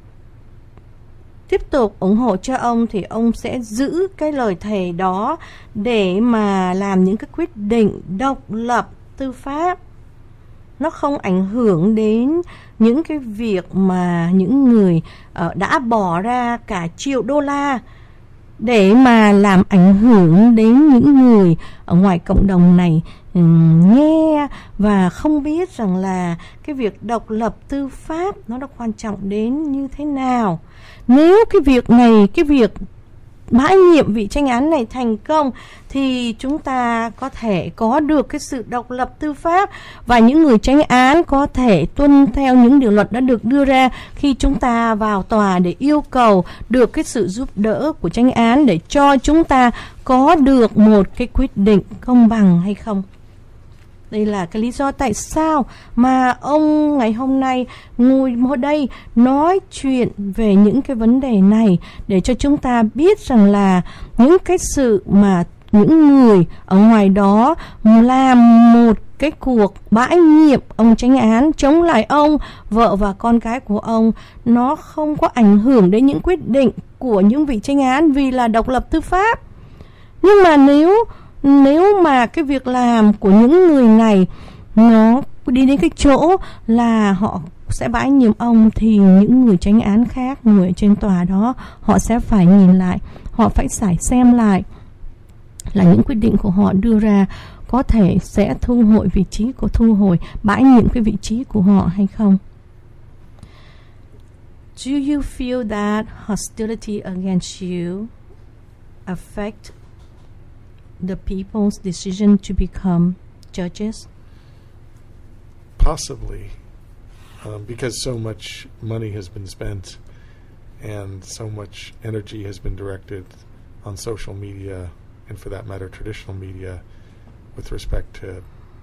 tiếp tục ủng hộ cho ông thì ông sẽ giữ cái lời thề đó để mà làm những cái quyết định độc lập tư pháp. Nó không ảnh hưởng đến những cái việc mà những người uh, đã bỏ ra cả triệu đô la để mà làm ảnh hưởng đến những người ở ngoài cộng đồng này um, nghe và không biết rằng là cái việc độc lập tư pháp nó đã quan trọng đến như thế nào. Nếu cái việc này, cái việc bãi nhiệm vị chánh án này thành công thì chúng ta có thể có được cái sự độc lập tư pháp, và những người chánh án có thể tuân theo những điều luật đã được đưa ra khi chúng ta vào tòa để yêu cầu được cái sự giúp đỡ của chánh án để cho chúng ta có được một cái quyết định công bằng hay không. Đây là cái lý do tại sao mà ông ngày hôm nay ngồi ở đây nói chuyện về những cái vấn đề này, để cho chúng ta biết rằng là những cái sự mà những người ở ngoài đó làm một cái cuộc bãi nhiệm ông chánh án chống lại ông, vợ và con cái của ông, nó không có ảnh hưởng đến những quyết định của những vị chánh án vì là độc lập tư pháp. Nhưng mà nếu Nếu mà cái việc làm của những người này nó đi đến cái chỗ là họ sẽ bãi nhiệm ông, thì những người chánh án khác, người ở trên tòa đó, họ sẽ phải nhìn lại, họ phải phải xem lại là những quyết định của họ đưa ra có thể sẽ thu hồi vị trí của thu hồi bãi nhiệm cái vị trí của họ hay không. Do you feel that hostility against you affect the people's decision to become judges? Possibly, um, because so much money has been spent and so much energy has been directed on social media, and for that matter, traditional media, with respect to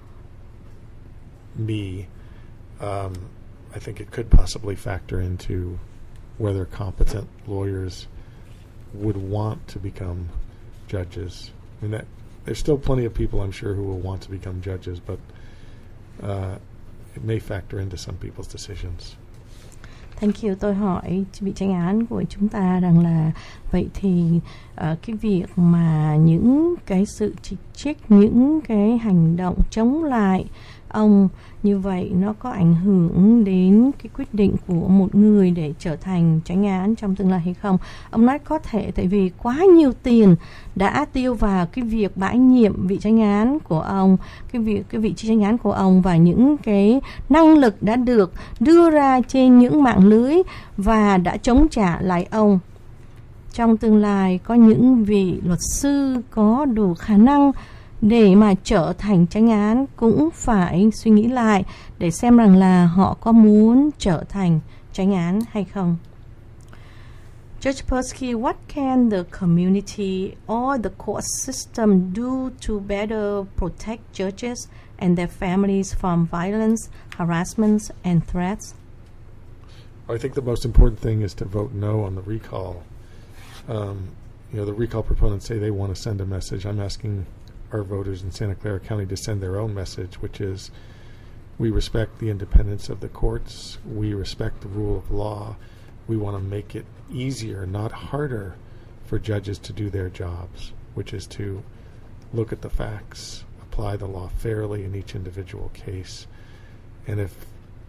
me. Um, I think it could possibly factor into whether competent lawyers would want to become judges. I mean, that, there's still plenty of people, I'm sure, who will want to become judges, but uh, it may factor into some people's decisions. Thank you. Tôi hỏi vị chánh án của chúng ta rằng là vậy thì uh, cái việc mà những cái sự chỉ trích, những cái hành động chống lại ông như vậy nó có ảnh hưởng đến cái quyết định của một người để trở thành chánh án trong tương lai hay không? Ông nói có thể, tại vì quá nhiều tiền đã tiêu vào cái việc bãi nhiệm vị chánh án của ông, cái việc cái vị trí chánh án của ông, và những cái năng lực đã được đưa ra trên những mạng lưới và đã chống trả lại ông. Trong tương lai có những vị luật sư có đủ khả năng để mà trở thành chánh án cũng phải suy nghĩ lại để xem rằng là họ có muốn trở thành chánh án hay không. Judge Persky, what can the community or the court system do to better protect judges and their families from violence, harassment and threats? I think the most important thing is to vote no on the recall. Um, you know, the recall proponents say they want to send a message. I'm asking our voters in Santa Clara County to send their own message, which is, we respect the independence of the courts. We respect the rule of law. We want to make it easier, not harder, for judges to do their jobs, which is to look at the facts, apply the law fairly in each individual case. And if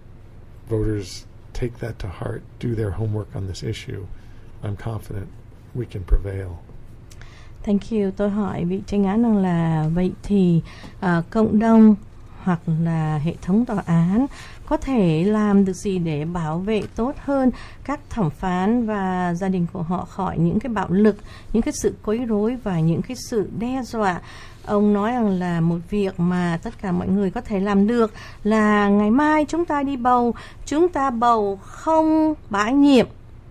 voters take that to heart, do their homework on this issue, I'm confident we can prevail. Thank you. Tôi hỏi vị tranh án rằng là vậy thì uh, cộng đồng hoặc là hệ thống tòa án có thể làm được gì để bảo vệ tốt hơn các thẩm phán và gia đình của họ khỏi những cái bạo lực, những cái sự quấy rối và những cái sự đe dọa. Ông nói rằng là một việc mà tất cả mọi người có thể làm được là ngày mai chúng ta đi bầu, chúng ta bầu không bãi nhiệm.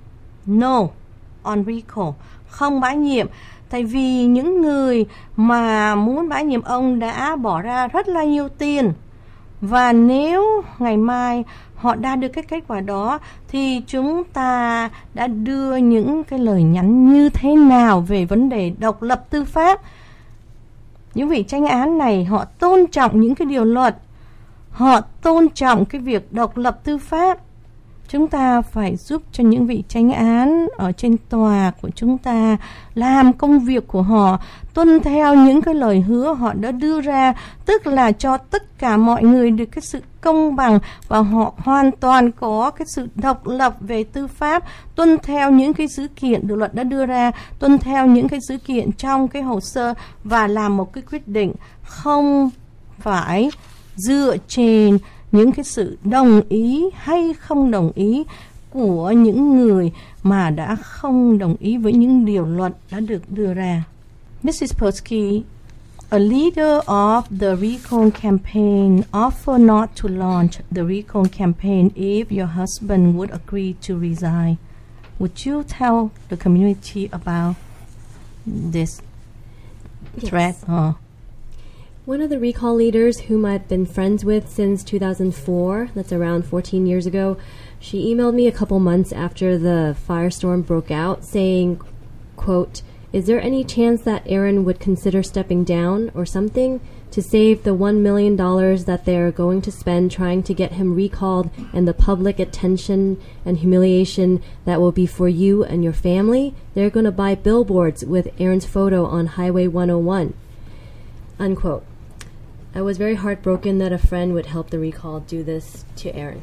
No on recall, không bãi nhiệm. Tại vì những người mà muốn bãi nhiệm ông đã bỏ ra rất là nhiều tiền. Và nếu ngày mai họ đạt được cái kết quả đó thì chúng ta đã đưa những cái lời nhắn như thế nào về vấn đề độc lập tư pháp. Những vị tranh án này họ tôn trọng những cái điều luật, họ tôn trọng cái việc độc lập tư pháp. Chúng ta phải giúp cho những vị tranh án ở trên tòa của chúng ta làm công việc của họ, tuân theo những cái lời hứa họ đã đưa ra, tức là cho tất cả mọi người được cái sự công bằng và họ hoàn toàn có cái sự độc lập về tư pháp, tuân theo những cái dữ kiện được luật đã đưa ra, tuân theo những cái dữ kiện trong cái hồ sơ và làm một cái quyết định không phải dựa trên những cái sự đồng ý hay không đồng ý của những người mà đã không đồng ý với những điều luật đã được đưa ra. missus Persky, a leader of the recall campaign, offered not to launch the recall campaign if your husband would agree to resign. Would you tell the community about this Yes. threat? Or One of the recall leaders whom I've been friends with since two thousand four, that's around fourteen years ago, she emailed me a couple months after the firestorm broke out saying, quote, "Is there any chance that Aaron would consider stepping down or something to save the one million dollars that they're going to spend trying to get him recalled and the public attention and humiliation that will be for you and your family? They're going to buy billboards with Aaron's photo on Highway one oh one." Unquote. I was very heartbroken that a friend would help the recall do this to Aaron.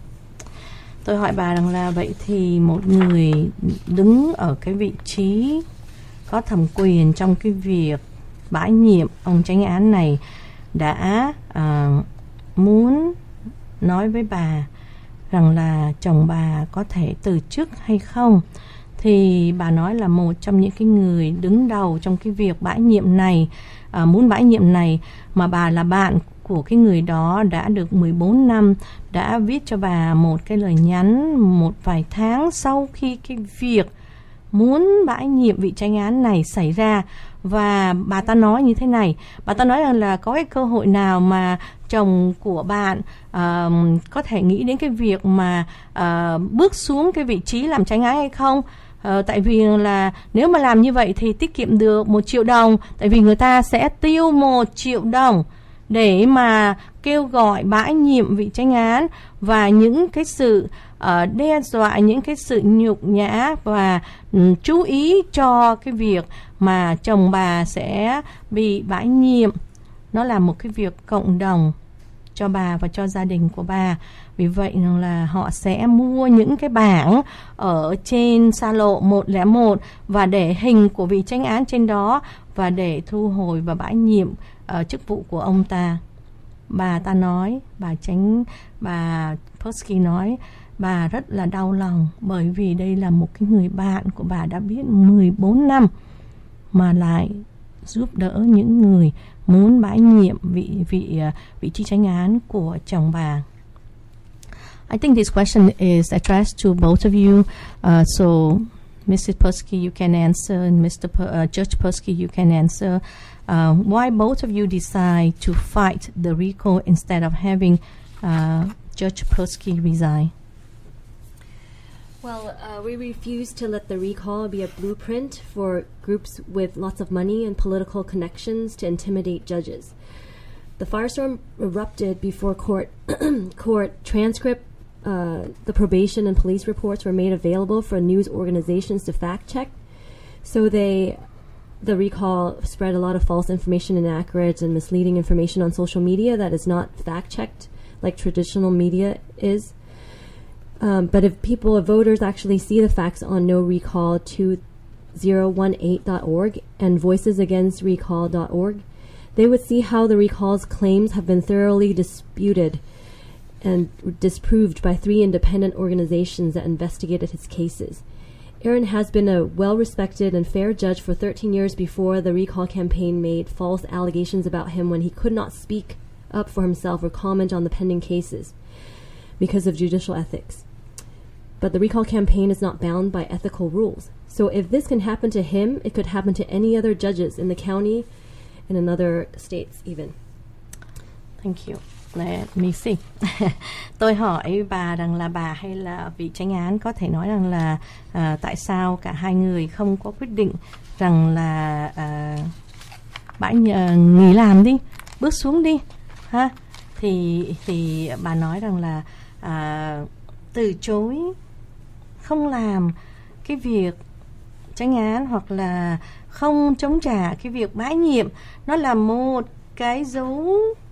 tôi hỏi bà rằng là vậy thì một người đứng ở cái vị trí có thẩm quyền trong cái việc bãi nhiệm ông chánh án này đã uh, muốn nói với bà rằng là chồng bà có thể từ chức hay không, thì bà nói là một trong những cái người đứng đầu trong cái việc bãi nhiệm này, à, muốn bãi nhiệm này, mà bà là bạn của cái người đó đã được mười bốn năm, đã viết cho bà một cái lời nhắn một vài tháng sau khi cái việc muốn bãi nhiệm vị chánh án này xảy ra. Và bà ta nói như thế này, bà ta nói rằng là có cái cơ hội nào mà chồng của bạn uh, có thể nghĩ đến cái việc mà uh, bước xuống cái vị trí làm chánh án hay không? Uh, tại vì là nếu mà làm như vậy thì tiết kiệm được một triệu đồng, tại vì người ta sẽ tiêu một triệu đồng để mà kêu gọi bãi nhiệm vị chánh án, và những cái sự uh, đe dọa, những cái sự nhục nhã và um, chú ý cho cái việc mà chồng bà sẽ bị bãi nhiệm, nó là một cái việc cộng đồng cho bà và cho gia đình của bà. Vì vậy là họ sẽ mua những cái bảng ở trên xa lộ một không một và để hình của vị chánh án trên đó và để thu hồi và bãi nhiệm uh, chức vụ của ông ta. Bà ta nói, bà chánh, bà Persky nói, bà rất là đau lòng bởi vì đây là một cái người bạn của bà đã biết mười bốn năm mà lại giúp đỡ những người muốn bãi nhiệm vị vị vị trí chánh án của chồng bà. I think this question is addressed to both of you. Uh, so, missus Persky, you can answer, and Mister Per, uh, Judge Persky, you can answer. Uh, why both of you decide to fight the recall instead of having uh, Judge Persky resign? Well, uh, we refuse to let the recall be a blueprint for groups with lots of money and political connections to intimidate judges. The firestorm erupted before court court transcript. Uh, the probation and police reports were made available for news organizations to fact check. So they, the recall spread a lot of false information, inaccurate and misleading information on social media that is not fact checked like traditional media is. Um, but if people, if voters actually see the facts on no recall two thousand eighteen dot org and voices against recall dot org, they would see how the recall's claims have been thoroughly disputed and disproved by three independent organizations that investigated his cases. Aaron has been a well-respected and fair judge for thirteen years before the recall campaign made false allegations about him when he could not speak up for himself or comment on the pending cases because of judicial ethics. But the recall campaign is not bound by ethical rules. So if this can happen to him, it could happen to any other judges in the county and in other states even. Thank you. Missy. Tôi hỏi bà rằng là bà hay là vị chánh án có thể nói rằng là uh, tại sao cả hai người không có quyết định rằng là uh, bãi uh, nghỉ làm đi, bước xuống đi ha, thì thì bà nói rằng là uh, từ chối không làm cái việc chánh án hoặc là không chống trả cái việc bãi nhiệm, nó là một cái dấu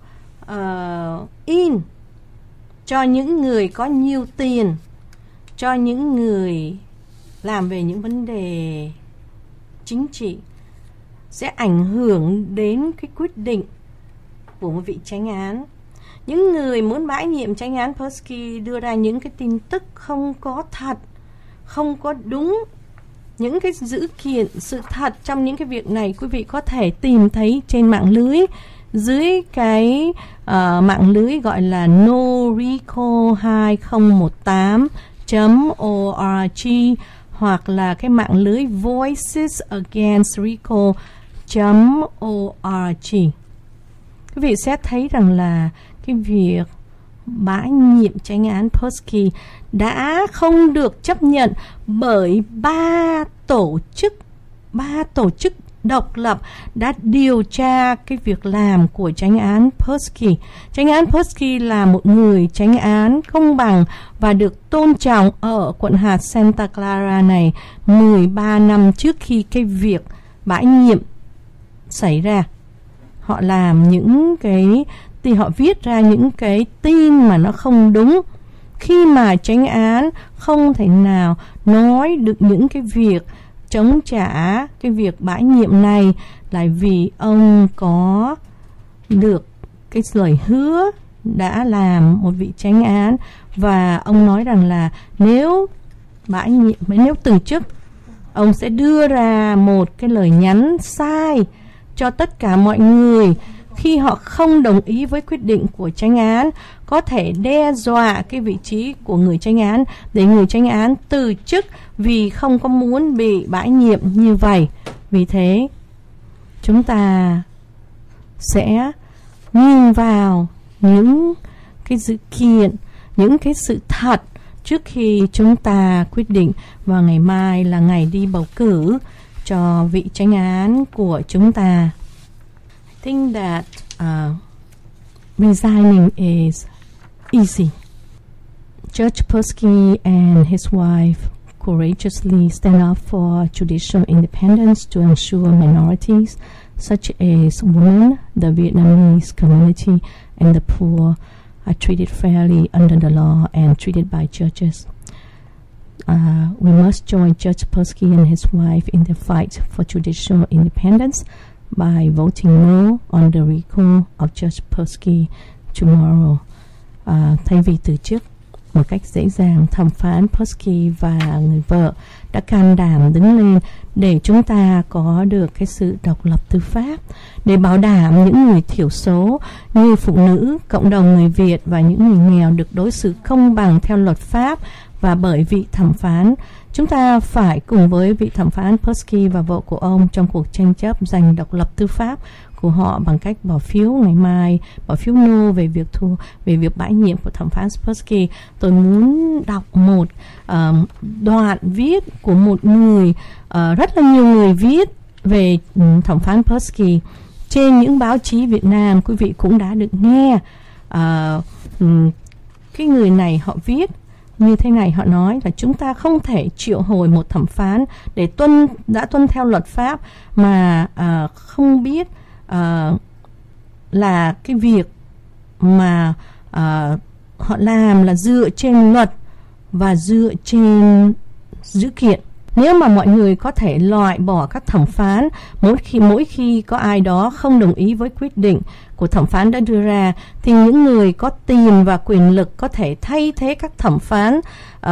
uh, in cho những người có nhiều tiền, cho những người làm về những vấn đề chính trị, sẽ ảnh hưởng đến cái quyết định của một vị chánh án. Những người muốn bãi nhiệm chánh án Persky đưa ra những cái tin tức không có thật, không có đúng, những cái dữ kiện sự thật trong những cái việc này quý vị có thể tìm thấy trên mạng lưới, dưới cái uh, mạng lưới gọi là no recall hai không một tám chấm org hoặc là cái mạng lưới voices against recall chấm org. Quý vị sẽ thấy rằng là cái việc bãi nhiệm chánh án Persky đã không được chấp nhận bởi ba tổ chức, ba tổ chức độc lập đã điều tra cái việc làm của chánh án Persky. Chánh án Persky là một người chánh án công bằng và được tôn trọng ở quận hạt Santa Clara này mười ba năm trước khi cái việc bãi nhiệm xảy ra. Họ làm những cái thì họ viết ra những cái tin mà nó không đúng, khi mà chánh án không thể nào nói được những cái việc chống trả cái việc bãi nhiệm này, là vì ông có được cái lời hứa đã làm một vị chánh án, và ông nói rằng là nếu bãi nhiệm, nếu từ chức, ông sẽ đưa ra một cái lời nhắn sai cho tất cả mọi người khi họ không đồng ý với quyết định của chánh án, có thể đe dọa cái vị trí của người chánh án để người chánh án từ chức vì không có muốn bị bãi nhiệm như vậy. Vì thế chúng ta sẽ nhìn vào những cái dữ kiện, những cái sự thật trước khi chúng ta quyết định, và ngày mai là ngày đi bầu cử cho vị chánh án của chúng ta. I think that uh, resigning is easy. Judge Persky and his wife courageously stand up for judicial independence to ensure minorities such as women, the Vietnamese community, and the poor are treated fairly under the law and treated by judges. Uh, we must join Judge Persky and his wife in the fight for judicial independence by voting no on the recall of Judge Persky tomorrow. Uh, thay vì từ chức một cách dễ dàng, thẩm phán Persky và người vợ đã can đảm đứng lên để chúng ta có được cái sự độc lập tư pháp, để bảo đảm những người thiểu số như phụ nữ, cộng đồng người Việt và những người nghèo được đối xử công bằng theo luật pháp và bởi vị thẩm phán. Chúng ta phải cùng với vị thẩm phán Persky và vợ của ông trong cuộc tranh chấp giành độc lập tư pháp của họ bằng cách bỏ phiếu ngày mai, bỏ phiếu no về việc thu về việc bãi nhiệm của thẩm phán Persky. Tôi muốn đọc một uh, đoạn viết của một người, uh, rất là nhiều người viết về um, thẩm phán Persky trên những báo chí Việt Nam. Quý vị cũng đã được nghe. Uh, um, cái người này họ viết như thế này, họ nói là chúng ta không thể triệu hồi một thẩm phán để tuân đã tuân theo luật pháp mà uh, không biết uh, là cái việc mà uh, họ làm là dựa trên luật và dựa trên dữ kiện. Nếu mà mọi người có thể loại bỏ các thẩm phán mỗi khi mỗi khi có ai đó không đồng ý với quyết định của thẩm phán đã đưa ra, thì những người có tiền và quyền lực có thể thay thế các thẩm phán uh,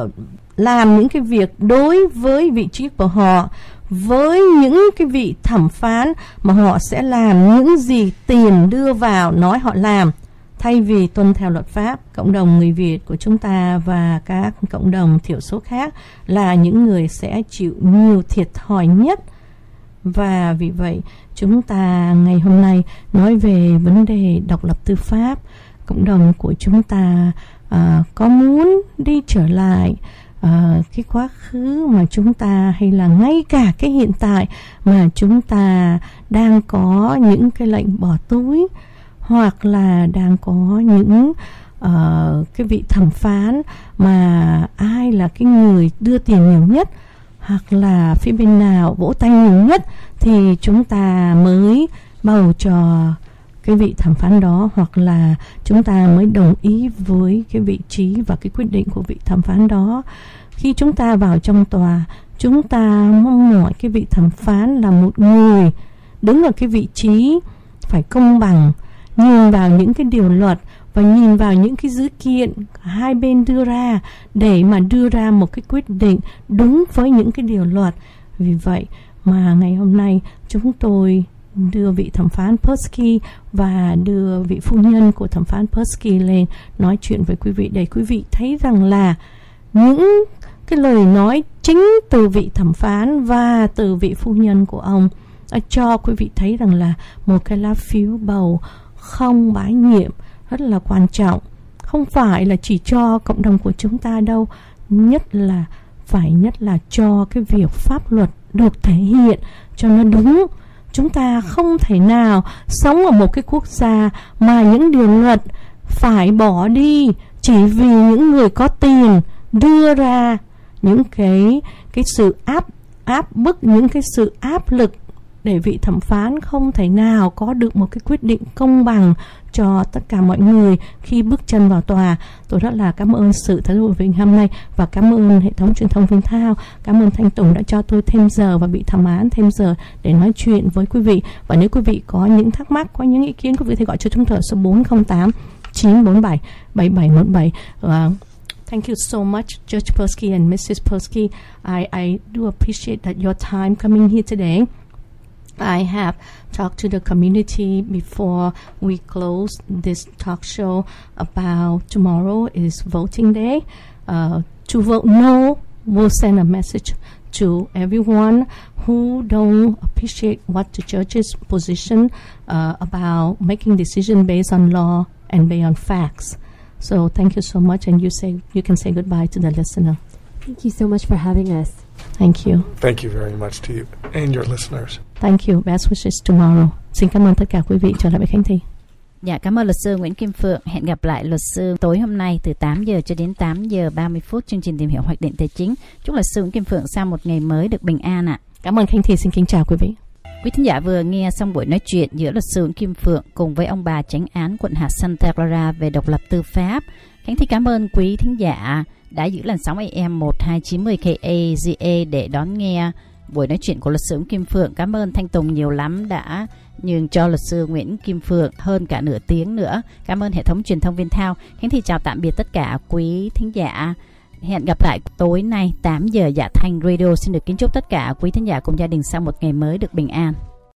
làm những cái việc đối với vị trí của họ, với những cái vị thẩm phán mà họ sẽ làm những gì tiền đưa vào nói họ làm, thay vì tuân theo luật pháp. Cộng đồng người Việt của chúng ta và các cộng đồng thiểu số khác là những người sẽ chịu nhiều thiệt thòi nhất. Và vì vậy chúng ta ngày hôm nay nói về vấn đề độc lập tư pháp. Cộng đồng của chúng ta à, có muốn đi trở lại à, cái quá khứ mà chúng ta, hay là ngay cả cái hiện tại mà chúng ta đang có những cái lệnh bỏ túi, hoặc là đang có những uh, cái vị thẩm phán mà ai là cái người đưa tiền nhiều nhất, hoặc là phía bên nào vỗ tay nhiều nhất thì chúng ta mới bầu cho cái vị thẩm phán đó, hoặc là chúng ta mới đồng ý với cái vị trí và cái quyết định của vị thẩm phán đó. Khi chúng ta vào trong tòa, chúng ta mong mỏi cái vị thẩm phán là một người đứng ở cái vị trí phải công bằng, nhìn vào những cái điều luật và nhìn vào những cái dữ kiện hai bên đưa ra để mà đưa ra một cái quyết định đúng với những cái điều luật. Vì vậy mà ngày hôm nay chúng tôi đưa vị thẩm phán Persky và đưa vị phu nhân của thẩm phán Persky lên nói chuyện với quý vị, để quý vị thấy rằng là những cái lời nói chính từ vị thẩm phán và từ vị phu nhân của ông đã cho quý vị thấy rằng là một cái lá phiếu bầu không bãi nhiệm rất là quan trọng. Không phải là chỉ cho cộng đồng của chúng ta đâu, nhất là phải nhất là cho cái việc pháp luật được thể hiện cho nó đúng. Chúng ta không thể nào sống ở một cái quốc gia mà những điều luật phải bỏ đi chỉ vì những người có tiền đưa ra những cái cái sự áp áp bức, những cái sự áp lực để vị thẩm phán không thể nào có được một cái quyết định công bằng cho tất cả mọi người khi bước chân vào tòa. Tôi rất là cảm ơn sự thái độ Vinh hôm nay, và cảm ơn hệ thống truyền thông Vinh Thao, cảm ơn Thanh Tùng đã cho tôi thêm giờ và bị thẩm án thêm giờ để nói chuyện với quý vị. Và nếu quý vị có những thắc mắc, có những ý kiến, quý vị thì gọi cho chúng tôi số bốn không tám chín bốn bảy bảy bảy một bảy. uh, Thank you so much, Judge Persky and Missus Persky. I, I do appreciate that your time coming here today. I have talked to the community before we close this talk show about tomorrow is voting day. Uh, to vote no will send a message to everyone who don't appreciate what the judge's position uh, about making decision based on law and based on facts. So thank you so much, and you say you can say goodbye to the listener. Thank you so much for having us. Thank you. Thank you very much to you and your listeners. Thank you. Best wishes tomorrow. Xin cảm ơn tất cả quý vị. Trở lại với Khánh Thi. Dạ, cảm ơn luật sư Nguyễn Kim Phượng. Hẹn gặp lại luật sư tối hôm nay từ tám giờ cho đến tám giờ ba mươi phút chương trình tìm hiểu hoạch định tài chính. Chúc luật sư Nguyễn Kim Phượng sang một ngày mới được bình an ạ. Cảm ơn Khánh Thi. Xin kính chào quý vị. Quý thính giả vừa nghe xong buổi nói chuyện giữa luật sư Nguyễn Kim Phượng cùng với ông bà chánh án quận hạt Santa Clara về độc lập tư pháp. Khánh Thi cảm ơn quý thính giả đã giữ làn sóng A M một hai chín không K A G A để đón nghe buổi nói chuyện của luật sư Nguyễn Kim Phượng. Cảm ơn Thanh Tùng nhiều lắm đã nhường cho luật sư Nguyễn Kim Phượng hơn cả nửa tiếng nữa. Cảm ơn hệ thống truyền thông Viên Thao. Khánh Thi chào tạm biệt tất cả quý thính giả. Hẹn gặp lại tối nay tám giờ Dạ Thanh Radio. Xin được kính chúc tất cả quý thính giả cùng gia đình sau một ngày mới được bình an.